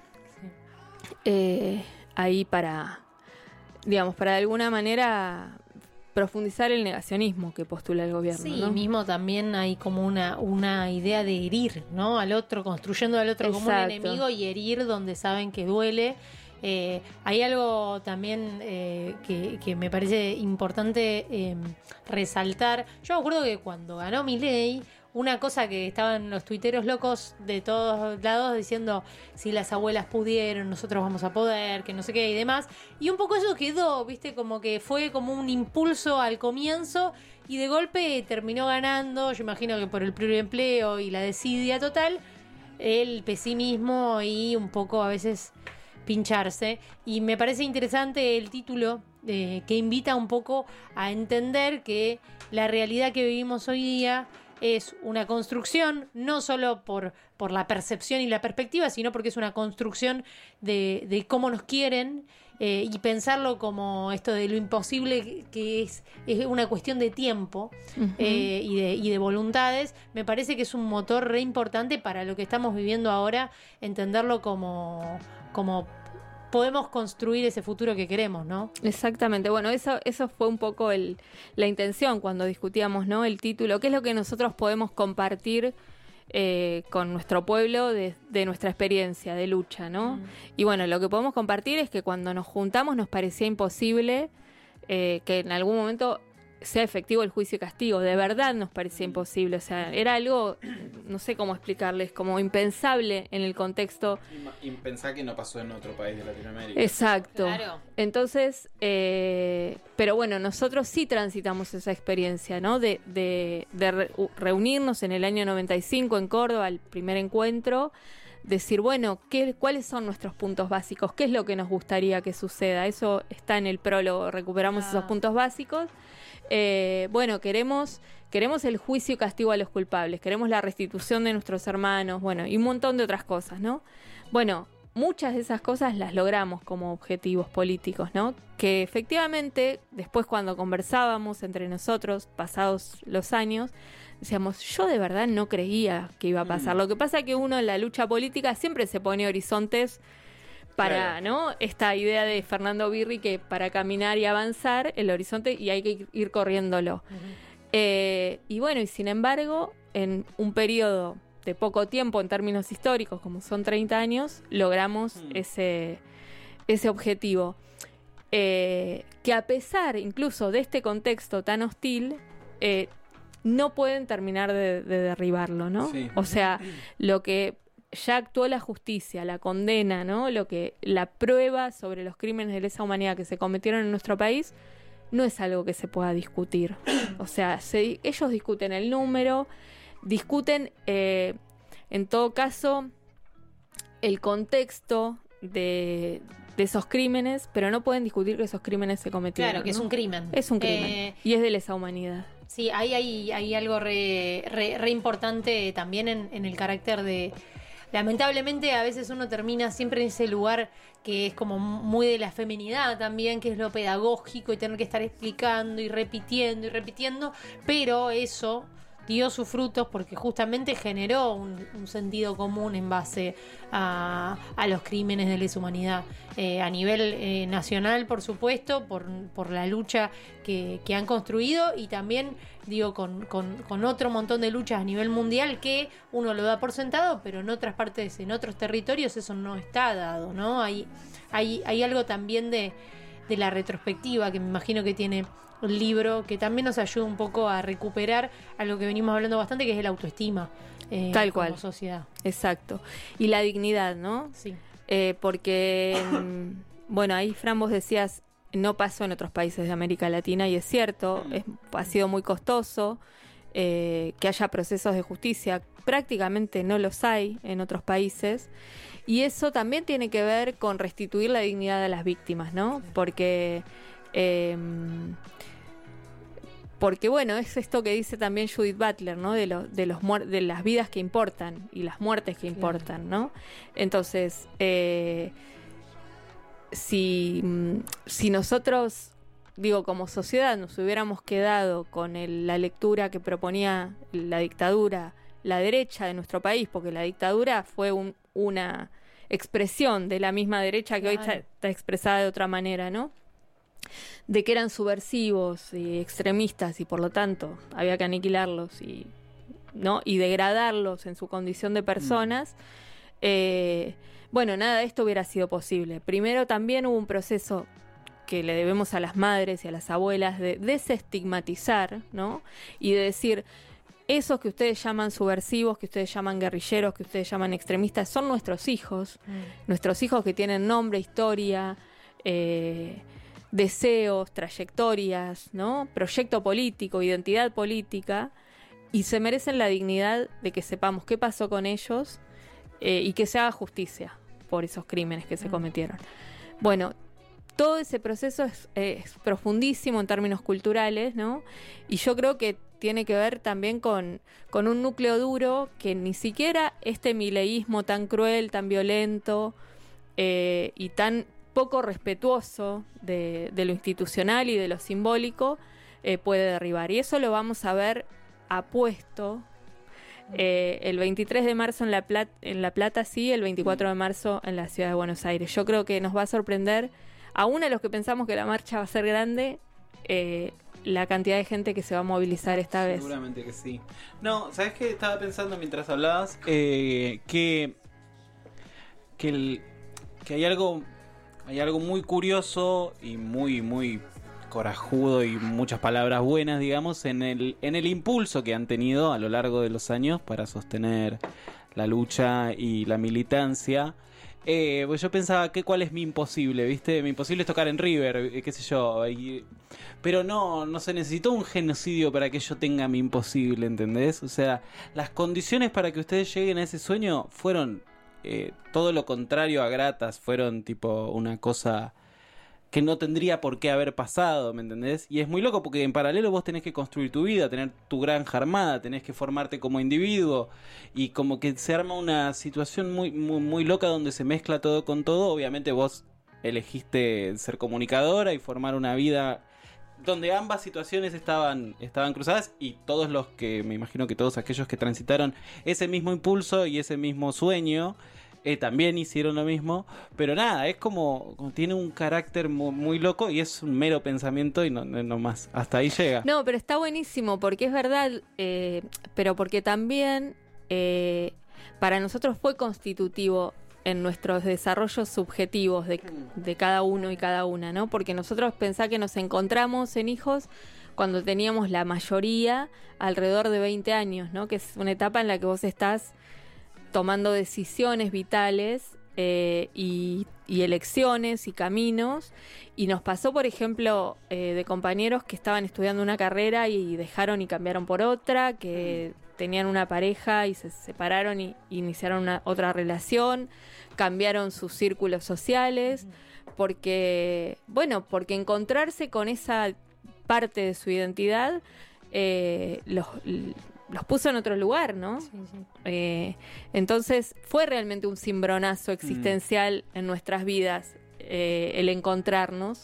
eh, ahí para, digamos, para de alguna manera profundizar el negacionismo que postula el gobierno. Sí, ¿no? mismo también hay como una, una idea de herir, ¿no? Al otro, construyendo al otro como un Exacto. enemigo y herir donde saben que duele. Eh, hay algo también eh, que, que me parece importante eh, resaltar. Yo me acuerdo que cuando ganó Milei, una cosa que estaban los tuiteros locos de todos lados diciendo si las abuelas pudieron, nosotros vamos a poder, que no sé qué y demás. Y un poco eso quedó, viste, como que fue como un impulso al comienzo y de golpe terminó ganando, yo imagino que por el pluriempleo y la desidia total, el pesimismo y un poco a veces pincharse. Y me parece interesante el título eh, que invita un poco a entender que la realidad que vivimos hoy día es una construcción, no solo por, por la percepción y la perspectiva, sino porque es una construcción de, de cómo nos quieren eh, y pensarlo como esto de lo imposible, que es, es una cuestión de tiempo Ujú. eh, y, de, y de voluntades. Me parece que es un motor re importante para lo que estamos viviendo ahora, entenderlo como, como podemos construir ese futuro que queremos, ¿no? Exactamente. Bueno, eso eso fue un poco el, la intención cuando discutíamos, ¿no?, el título. ¿Qué es lo que nosotros podemos compartir eh, con nuestro pueblo de, de nuestra experiencia de lucha, ¿no? Mm. Y bueno, lo que podemos compartir es que cuando nos juntamos nos parecía imposible eh, que en algún momento sea efectivo el juicio y castigo. De verdad nos parecía imposible. O sea, era algo, no sé cómo explicarles, como impensable en el contexto. Y, y pensá que no pasó en otro país de Latinoamérica. Exacto. Claro. Entonces, eh, pero bueno, nosotros sí transitamos esa experiencia, ¿no? De, de, de re- reunirnos en el año noventa y cinco en Córdoba, el primer encuentro, decir, bueno, ¿qué, ¿cuáles son nuestros puntos básicos? ¿Qué es lo que nos gustaría que suceda? Eso está en el prólogo, recuperamos ah. esos puntos básicos. Eh, bueno, queremos, queremos el juicio y castigo a los culpables, queremos la restitución de nuestros hermanos, bueno, y un montón de otras cosas, ¿no? Bueno, muchas de esas cosas las logramos como objetivos políticos, ¿no? Que efectivamente, después cuando conversábamos entre nosotros, pasados los años, decíamos, yo de verdad no creía que iba a pasar. Mm. Lo que pasa es que uno en la lucha política siempre se pone horizontes para, claro, ¿no? Esta idea de Fernando Birri que para caminar y avanzar el horizonte y hay que ir corriéndolo. Uh-huh. Eh, y bueno, y sin embargo, en un periodo de poco tiempo en términos históricos, como son treinta años, logramos mm. ese, ese objetivo. Eh, que a pesar incluso de este contexto tan hostil, eh, no pueden terminar de, de derribarlo, ¿no? Sí. O sea, lo que ya actuó la justicia, la condena, ¿no? Lo que la prueba sobre los crímenes de lesa humanidad que se cometieron en nuestro país no es algo que se pueda discutir. O sea, se, ellos discuten el número, discuten, eh, en todo caso, el contexto de, de esos crímenes, pero no pueden discutir que esos crímenes se cometieron. Claro, que ¿no? es un crimen. Es un crimen. Eh, y es de lesa humanidad. Sí, ahí hay, hay algo re, re, re importante también en, en el carácter de... Lamentablemente a veces uno termina siempre en ese lugar que es como muy de la feminidad también, que es lo pedagógico y tener que estar explicando y repitiendo y repitiendo, pero eso dio sus frutos porque justamente generó un, un sentido común en base a, a los crímenes de lesa humanidad. Eh, a nivel eh, nacional, por supuesto, por, por la lucha que, que han construido y también, digo, con, con, con otro montón de luchas a nivel mundial que uno lo da por sentado, pero en otras partes, en otros territorios eso no está dado, ¿no? Hay, hay, hay algo también de, de la retrospectiva que me imagino que tiene el libro, que también nos ayuda un poco a recuperar algo que venimos hablando bastante, que es el autoestima. Eh, Tal como cual. Sociedad. Exacto. Y la dignidad, ¿no? Sí. Eh, porque, bueno, ahí Fran, vos decías, no pasó en otros países de América Latina, y es cierto, es, ha sido muy costoso eh, que haya procesos de justicia. Prácticamente no los hay en otros países. Y eso también tiene que ver con restituir la dignidad de las víctimas, ¿no? Porque... Eh, porque bueno, es esto que dice también Judith Butler, ¿no? De, lo, de, los muer- de las vidas que importan y las muertes que importan, ¿no? Entonces, eh, si, si nosotros, digo, como sociedad nos hubiéramos quedado con el, la lectura que proponía la dictadura, la derecha de nuestro país, porque la dictadura fue un, una expresión de la misma derecha que claro. hoy está, está expresada de otra manera, ¿no? De que eran subversivos y extremistas y por lo tanto había que aniquilarlos y, ¿no? y degradarlos en su condición de personas. Mm. Eh, bueno, nada de esto hubiera sido posible. Primero también hubo un proceso que le debemos a las madres y a las abuelas de desestigmatizar, ¿no? Y de decir, esos que ustedes llaman subversivos, que ustedes llaman guerrilleros, que ustedes llaman extremistas, son nuestros hijos. Mm. Nuestros hijos que tienen nombre, historia, eh, deseos, trayectorias, ¿no? Proyecto político, identidad política, y se merecen la dignidad de que sepamos qué pasó con ellos eh, y que se haga justicia por esos crímenes que se cometieron. Bueno, todo ese proceso es, es profundísimo en términos culturales, ¿no? Y yo creo que tiene que ver también con, con un núcleo duro que ni siquiera este mileísmo tan cruel, tan violento eh, y tan poco respetuoso de, de lo institucional y de lo simbólico eh, puede derribar. Y eso lo vamos a ver apuesto eh, el veintitrés de marzo en La Plata, en La Plata sí, el veinticuatro de marzo en la ciudad de Buenos Aires. Yo creo que nos va a sorprender, aún a los que pensamos que la marcha va a ser grande, eh, la cantidad de gente que se va a movilizar esta vez. Seguramente que sí. No, ¿sabes qué? Estaba pensando mientras hablabas eh, que, que, el, que hay algo... Hay algo muy curioso y muy, muy corajudo y muchas palabras buenas, digamos, en el, en el impulso que han tenido a lo largo de los años para sostener la lucha y la militancia. Eh, pues yo pensaba, que ¿cuál es mi imposible? ¿Viste? Mi imposible es tocar en River, eh, qué sé yo. Y, pero no, no se necesitó un genocidio para que yo tenga mi imposible, ¿entendés? O sea, las condiciones para que ustedes lleguen a ese sueño fueron eh, todo lo contrario a gratas, fueron tipo una cosa que no tendría por qué haber pasado, ¿me entendés? Y es muy loco porque en paralelo vos tenés que construir tu vida, tener tu granja armada, tenés que formarte como individuo y como que se arma una situación muy, muy, muy loca donde se mezcla todo con todo. Obviamente vos elegiste ser comunicadora y formar una vida donde ambas situaciones estaban, estaban cruzadas, y todos los que, me imagino que todos aquellos que transitaron ese mismo impulso y ese mismo sueño, Eh, también hicieron lo mismo, pero nada, es como, como tiene un carácter muy, muy loco y es un mero pensamiento y no, no, no más, hasta ahí llega. No, pero está buenísimo porque es verdad, eh, pero porque también eh, para nosotros fue constitutivo en nuestros desarrollos subjetivos de, de cada uno y cada una, ¿no? Porque nosotros pensá que nos encontramos en hijos cuando teníamos la mayoría alrededor de veinte años, ¿no? Que es una etapa en la que vos estás tomando decisiones vitales eh, y, y elecciones y caminos, y nos pasó, por ejemplo, eh, de compañeros que estaban estudiando una carrera y dejaron y cambiaron por otra, que tenían una pareja y se separaron y, y iniciaron una, otra relación, cambiaron sus círculos sociales, porque, bueno, porque encontrarse con esa parte de su identidad eh, los... los puso en otro lugar, ¿no? Sí, sí. Eh, entonces fue realmente un cimbronazo existencial mm. en nuestras vidas, eh, el encontrarnos,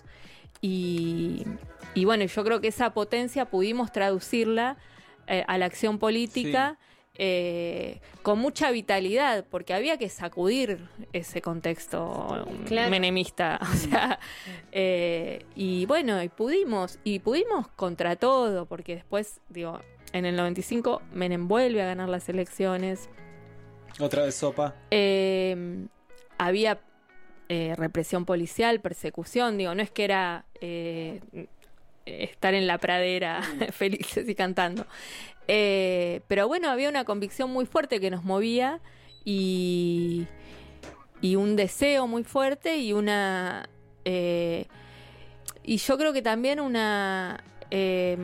y, y bueno, yo creo que esa potencia pudimos traducirla eh, a la acción política sí. eh, con mucha vitalidad, porque había que sacudir ese contexto claro. menemista, o sea, eh, y bueno, y pudimos, y pudimos contra todo, porque después, digo, en el noventa y cinco, Menem vuelve a ganar las elecciones. Otra vez sopa. Eh, había eh, represión policial, persecución. Digo, no es que era eh, estar en la pradera felices y cantando. Eh, pero bueno, había una convicción muy fuerte que nos movía y, y un deseo muy fuerte y una... Eh, y yo creo que también una... Eh,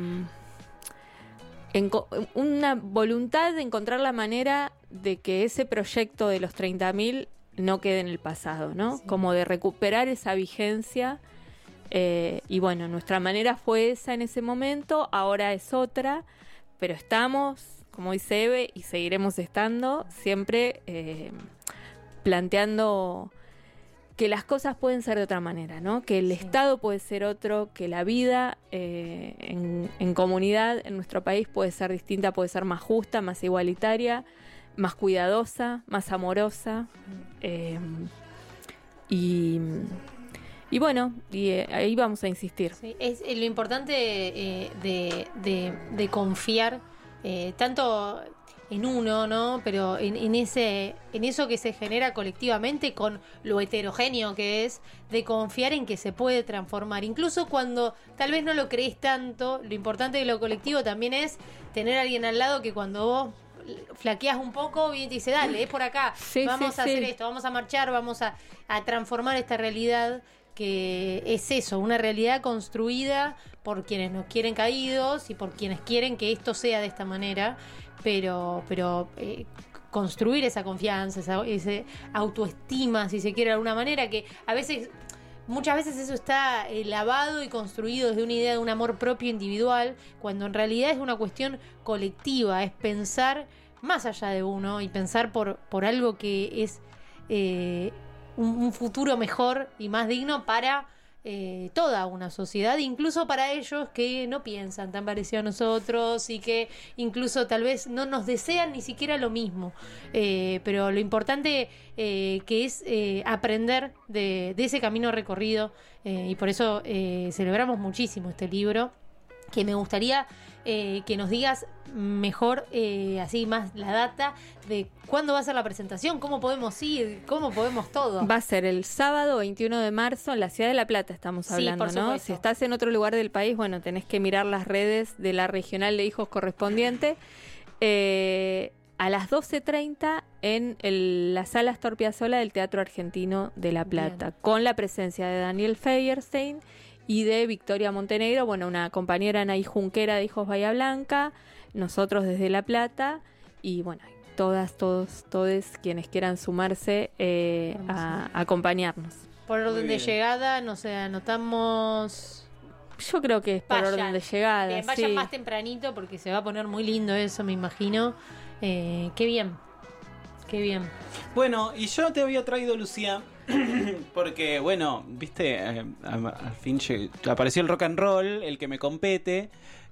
En co- una voluntad de encontrar la manera de que ese proyecto de los treinta mil no quede en el pasado, ¿no? Sí. Como de recuperar esa vigencia. Eh, y bueno, nuestra manera fue esa en ese momento, ahora es otra, pero estamos, como dice Eve, y seguiremos estando, siempre eh, planteando que las cosas pueden ser de otra manera, ¿no? Que el sí. Estado puede ser otro, que la vida eh, en, en comunidad en nuestro país puede ser distinta, puede ser más justa, más igualitaria, más cuidadosa, más amorosa. Eh, y, y bueno, y eh, ahí vamos a insistir. Sí, es eh, lo importante eh, de, de, de confiar eh, tanto en uno, ¿no? Pero en, en ese, en eso que se genera colectivamente, con lo heterogéneo que es, de confiar en que se puede transformar. Incluso cuando tal vez no lo crees tanto, lo importante de lo colectivo también es tener a alguien al lado que cuando vos flaqueas un poco, viene y te dice, dale, es por acá, sí, vamos sí, a sí. hacer esto, vamos a marchar, vamos a, a transformar esta realidad, que es eso, una realidad construida por quienes nos quieren caídos y por quienes quieren que esto sea de esta manera. Pero, pero eh, construir esa confianza, esa ese autoestima, si se quiere de alguna manera, que a veces, muchas veces eso está eh, lavado y construido desde una idea de un amor propio individual, cuando en realidad es una cuestión colectiva, es pensar más allá de uno y pensar por, por algo que es eh, un, un futuro mejor y más digno para Eh, toda una sociedad, incluso para ellos que no piensan tan parecido a nosotros y que incluso tal vez no nos desean ni siquiera lo mismo, eh, pero lo importante eh, que es eh, aprender de, de ese camino recorrido, eh, y por eso eh, celebramos muchísimo este libro, que me gustaría eh, que nos digas mejor, eh, así más la data de cuándo va a ser la presentación, cómo podemos ir, cómo podemos todo. Va a ser el sábado veintiuno de marzo en la ciudad de La Plata, estamos hablando, sí, ¿no? Si estás en otro lugar del país, bueno, tenés que mirar las redes de la regional de hijos correspondiente. Eh, a las doce treinta en el, la sala Astor Piazzolla del Teatro Argentino de La Plata, bien, con la presencia de Daniel Feierstein y de Victoria Montenegro, bueno, una compañera Anaí Junquera de Hijos Bahía Blanca, nosotros desde La Plata, y bueno, todas, todos, todes quienes quieran sumarse eh, a, a acompañarnos. Por orden de llegada, no sé, anotamos... Yo creo que es por Vayan. orden de llegada. Bien, vayan sí. más tempranito porque se va a poner muy lindo eso, me imagino. Eh, qué bien. Qué bien. Bueno, y yo te había traído, Lucía, porque, bueno, viste, eh, al fin lleg- apareció el rock and roll, el que me compete,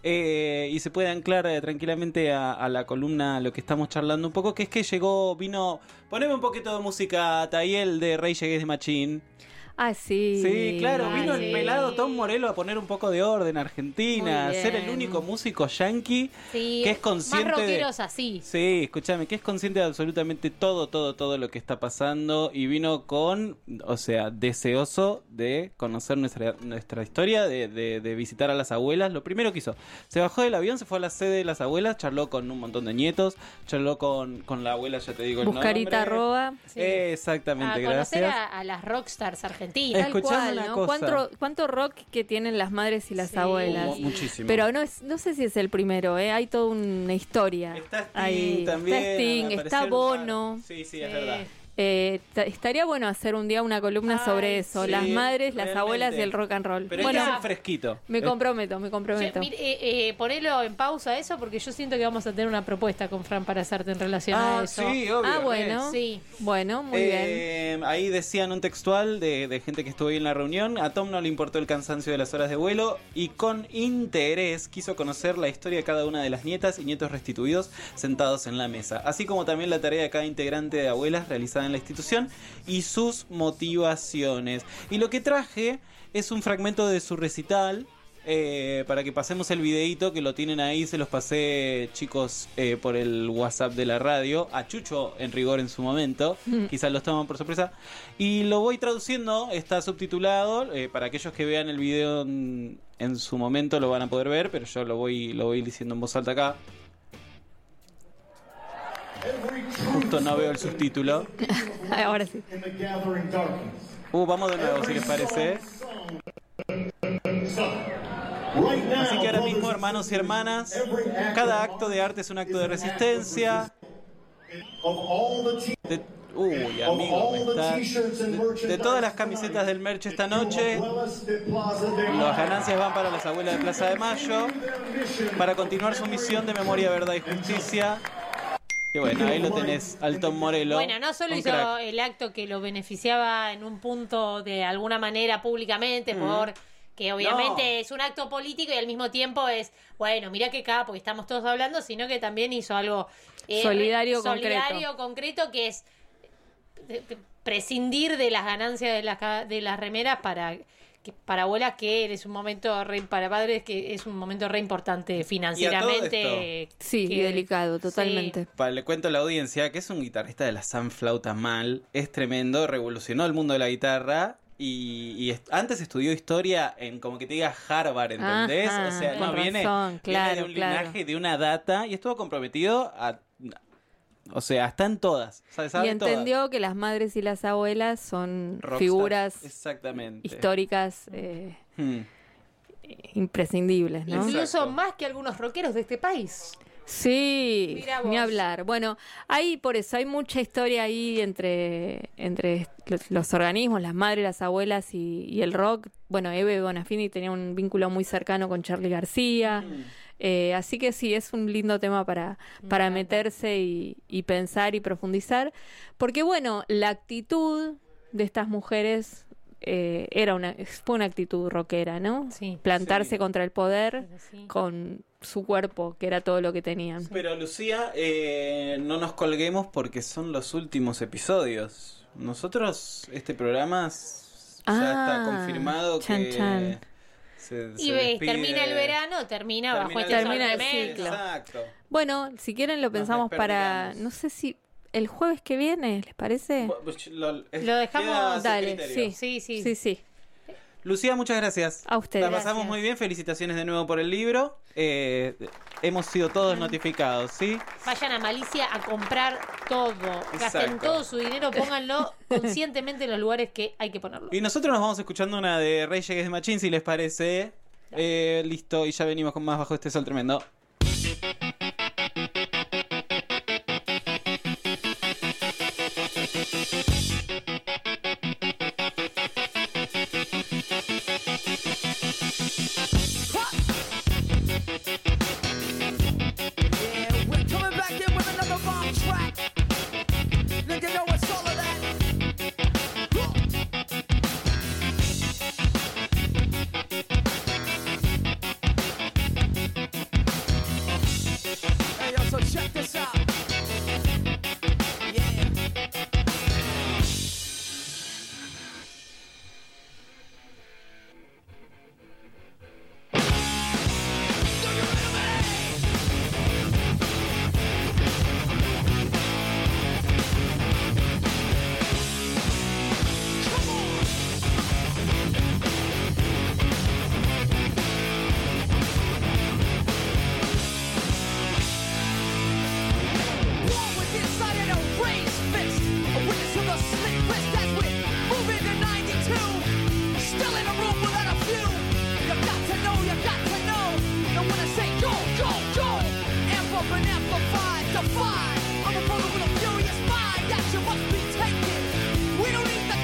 eh, y se puede anclar eh, tranquilamente a, a la columna, a lo que estamos charlando un poco, que es que llegó, vino, poneme un poquito de música, Tayel, de Rage Against the Machine. Ah, sí. Sí, claro, Ay, vino el sí. pelado Tom Morello a poner un poco de orden a Argentina, Muy a ser bien. el único músico yankee Sí, que es consciente más de... rockeros así. Sí, escúchame, que es consciente de absolutamente todo, todo, todo lo que está pasando y vino con, o sea, deseoso de conocer nuestra, nuestra historia, de, de, de visitar a las abuelas. Lo primero que hizo, se bajó del avión, se fue a la sede de las abuelas, charló con un montón de nietos, charló con, con la abuela, ya te digo el Buscarita nombre. Roa. Sí. Exactamente, A conocer gracias. a, a las rockstars argentinas. Tal cual, una ¿no? cosa. ¿Cuánto, cuánto rock que tienen las madres y las abuelas. Mu- muchísimo. Pero no es, no sé si es el primero, ¿eh? Hay toda una historia. Está Sting Ahí. también, Está Sting, me está pareció Bono. Sí, sí, es verdad. Eh, t- estaría bueno hacer un día una columna sobre eso, sí, las madres, las realmente. abuelas y el rock and roll. Pero bueno, hay que ser fresquito. me Es- comprometo, me Che, comprometo. mire, eh, eh, ponelo en pausa eso porque yo siento que vamos a tener una propuesta con Fran para hacerte en relación Ah, a eso. sí, obvio, Ah, re. bueno. Sí. Bueno, muy bien. Eh, ahí decían un textual de, de gente que estuvo ahí en la reunión. A Tom no le importó el cansancio de las horas de vuelo y con interés quiso conocer la historia de cada una de las nietas y nietos restituidos sentados en la mesa, así como también la tarea de cada integrante de abuelas realizada en la institución y sus motivaciones. Y lo que traje es un fragmento de su recital. Eh, para que pasemos el videíto que lo tienen ahí, se los pasé, chicos, eh, por el WhatsApp de la radio, a Chucho en rigor en su momento, quizás los toman por sorpresa, y lo voy traduciendo, está subtitulado, eh, para aquellos que vean el video en, en su momento lo van a poder ver, pero yo lo voy, lo voy diciendo en voz alta acá. Justo no veo el subtítulo. Ahora sí. Uh, vamos de nuevo, si les parece. Así que ahora mismo, hermanos y hermanas, cada acto de arte es un acto de resistencia. De, uy, amigo, me está, de, de todas las camisetas del merch esta noche, las ganancias van para las abuelas de Plaza de Mayo, para continuar su misión de memoria, verdad y justicia. Y bueno, ahí lo tenés, al Tom Morello. Bueno, no solo un hizo crack. el acto que lo beneficiaba en un punto de alguna manera públicamente, Mm. por que obviamente No. es un acto político y al mismo tiempo es, bueno, mira qué capo, que estamos todos hablando, sino que también hizo algo eh, Solidario, solidario concreto, que es de- de prescindir de las ganancias de las, ca- de las remeras para... que para abuelas que es un momento re, para padres que es un momento re importante financieramente. Sí, que- y delicado, totalmente. Para, le cuento a la audiencia que es un guitarrista de la Sunflauta Mal, es tremendo, revolucionó el mundo de la guitarra y, y est- antes estudió historia en, como que te diga, Harvard, ¿entendés? Ajá, o sea, no, con viene, razón, viene claro, de un claro. linaje, de una data y estuvo comprometido a... O sea, están todas. ¿sabes? Y Sabe todas. entendió que las madres y las abuelas son Rockstar, figuras exactamente. históricas eh, Hmm. imprescindibles, ¿no? Incluso más que algunos rockeros de este país. Sí, Mira ni vos. hablar. Bueno, hay por eso hay mucha historia ahí entre entre los, los organismos, las madres, las abuelas y, y el rock. Bueno, Eve Bonafini tenía un vínculo muy cercano con Charly García. Eh, así que sí, es un lindo tema para, para meterse y, y pensar y profundizar. Porque bueno, la actitud de estas mujeres eh, era una, fue una actitud rockera, ¿no? Sí. Plantarse Sí. contra el poder Sí. con su cuerpo, que era todo lo que tenían. Pero Lucía, eh, no nos colguemos porque son los últimos episodios. Nosotros, este programa s- ya Ah, está confirmado chan, que chan. se, Y se ves, despide. termina el verano, termina, bajo Termina este el- sol Termina el tremendo. ciclo. Exacto. Bueno, si quieren lo pensamos para, desperdiciamos. no sé si el jueves que viene, ¿les parece? Bu- bu- Lo, es- Lo dejamos- queda a su Dale, criterio. sí, Sí, sí. sí, sí. Lucía, muchas gracias. A ustedes. La pasamos Gracias. muy bien. Felicitaciones de nuevo por el libro. Eh, hemos sido todos notificados, ¿sí? Vayan a Malicia a comprar todo. Gasten Exacto. todo su dinero, pónganlo conscientemente en los lugares que hay que ponerlo. Y nosotros nos vamos escuchando una de Rage Against the Machine, si les parece. Eh, listo, y ya venimos con más Bajo este Sol Tremendo.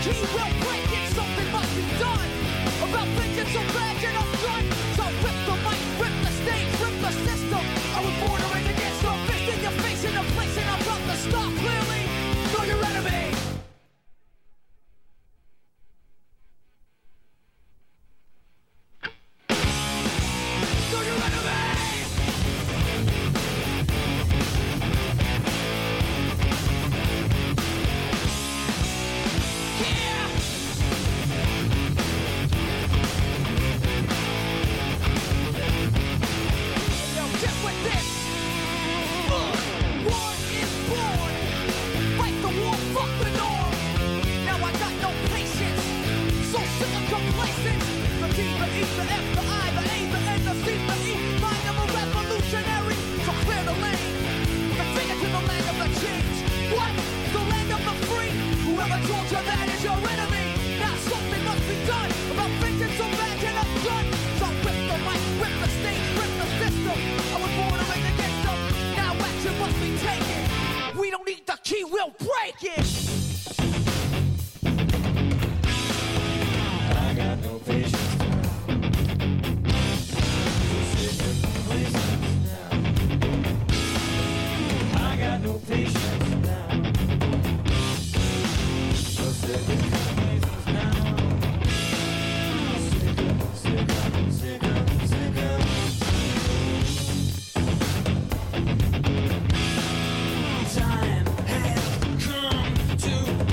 key will break it. Something must be done about thinking so bad you're not done. So rip the mic, rip the stage, rip the system. I was born to ring against your fist in your face in a place and I'm about to stop clearly. Know your enemy. Know your enemy. Yeah. Yo, get with this. Uh, war is born. Fight the war, fuck the norm. Now I got no patience. So sick of complacent. The T, the E, the F, the I, the A, the N, the C, the E. Mind of a revolutionary. So clear the lane. The finger to the land of the change. What? The land of the free. Whoever told you that is your enemy. Now something must be done about thinking so bad you're not done. So rip the mic, rip the stage, rip the system. I was born to ring against them. Now action must be taken. We don't need the key, we'll break it. I got no patience. I got no patience now. So sick of places now. Sick of, sick of, sick of, sick of. Time has come to.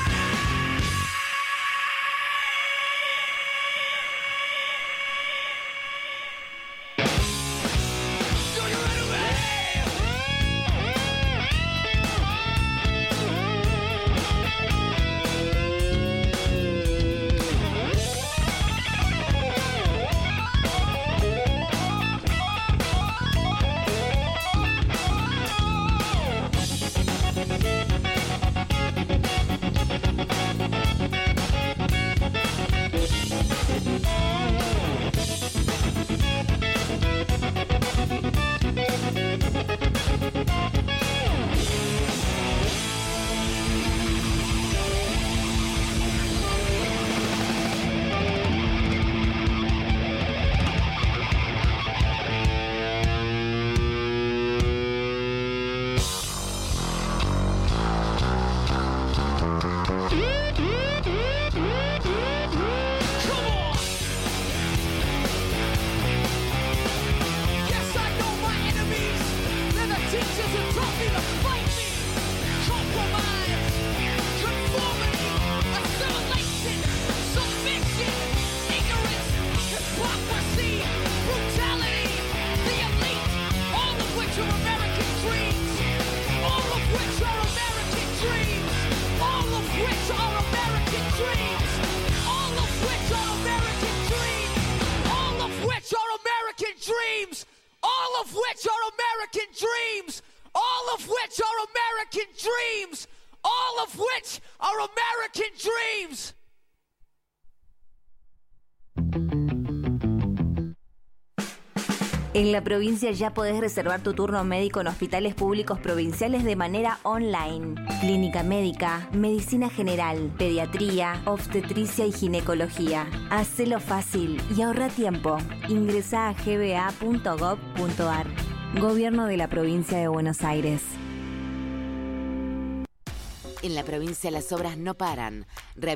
En la provincia ya podés reservar tu turno médico en hospitales públicos provinciales de manera online. Clínica médica, medicina general, pediatría, obstetricia y ginecología. Hacelo fácil y ahorra tiempo. Ingresá a g b a punto gob punto a r. Gobierno de la Provincia de Buenos Aires. En la provincia las obras no paran.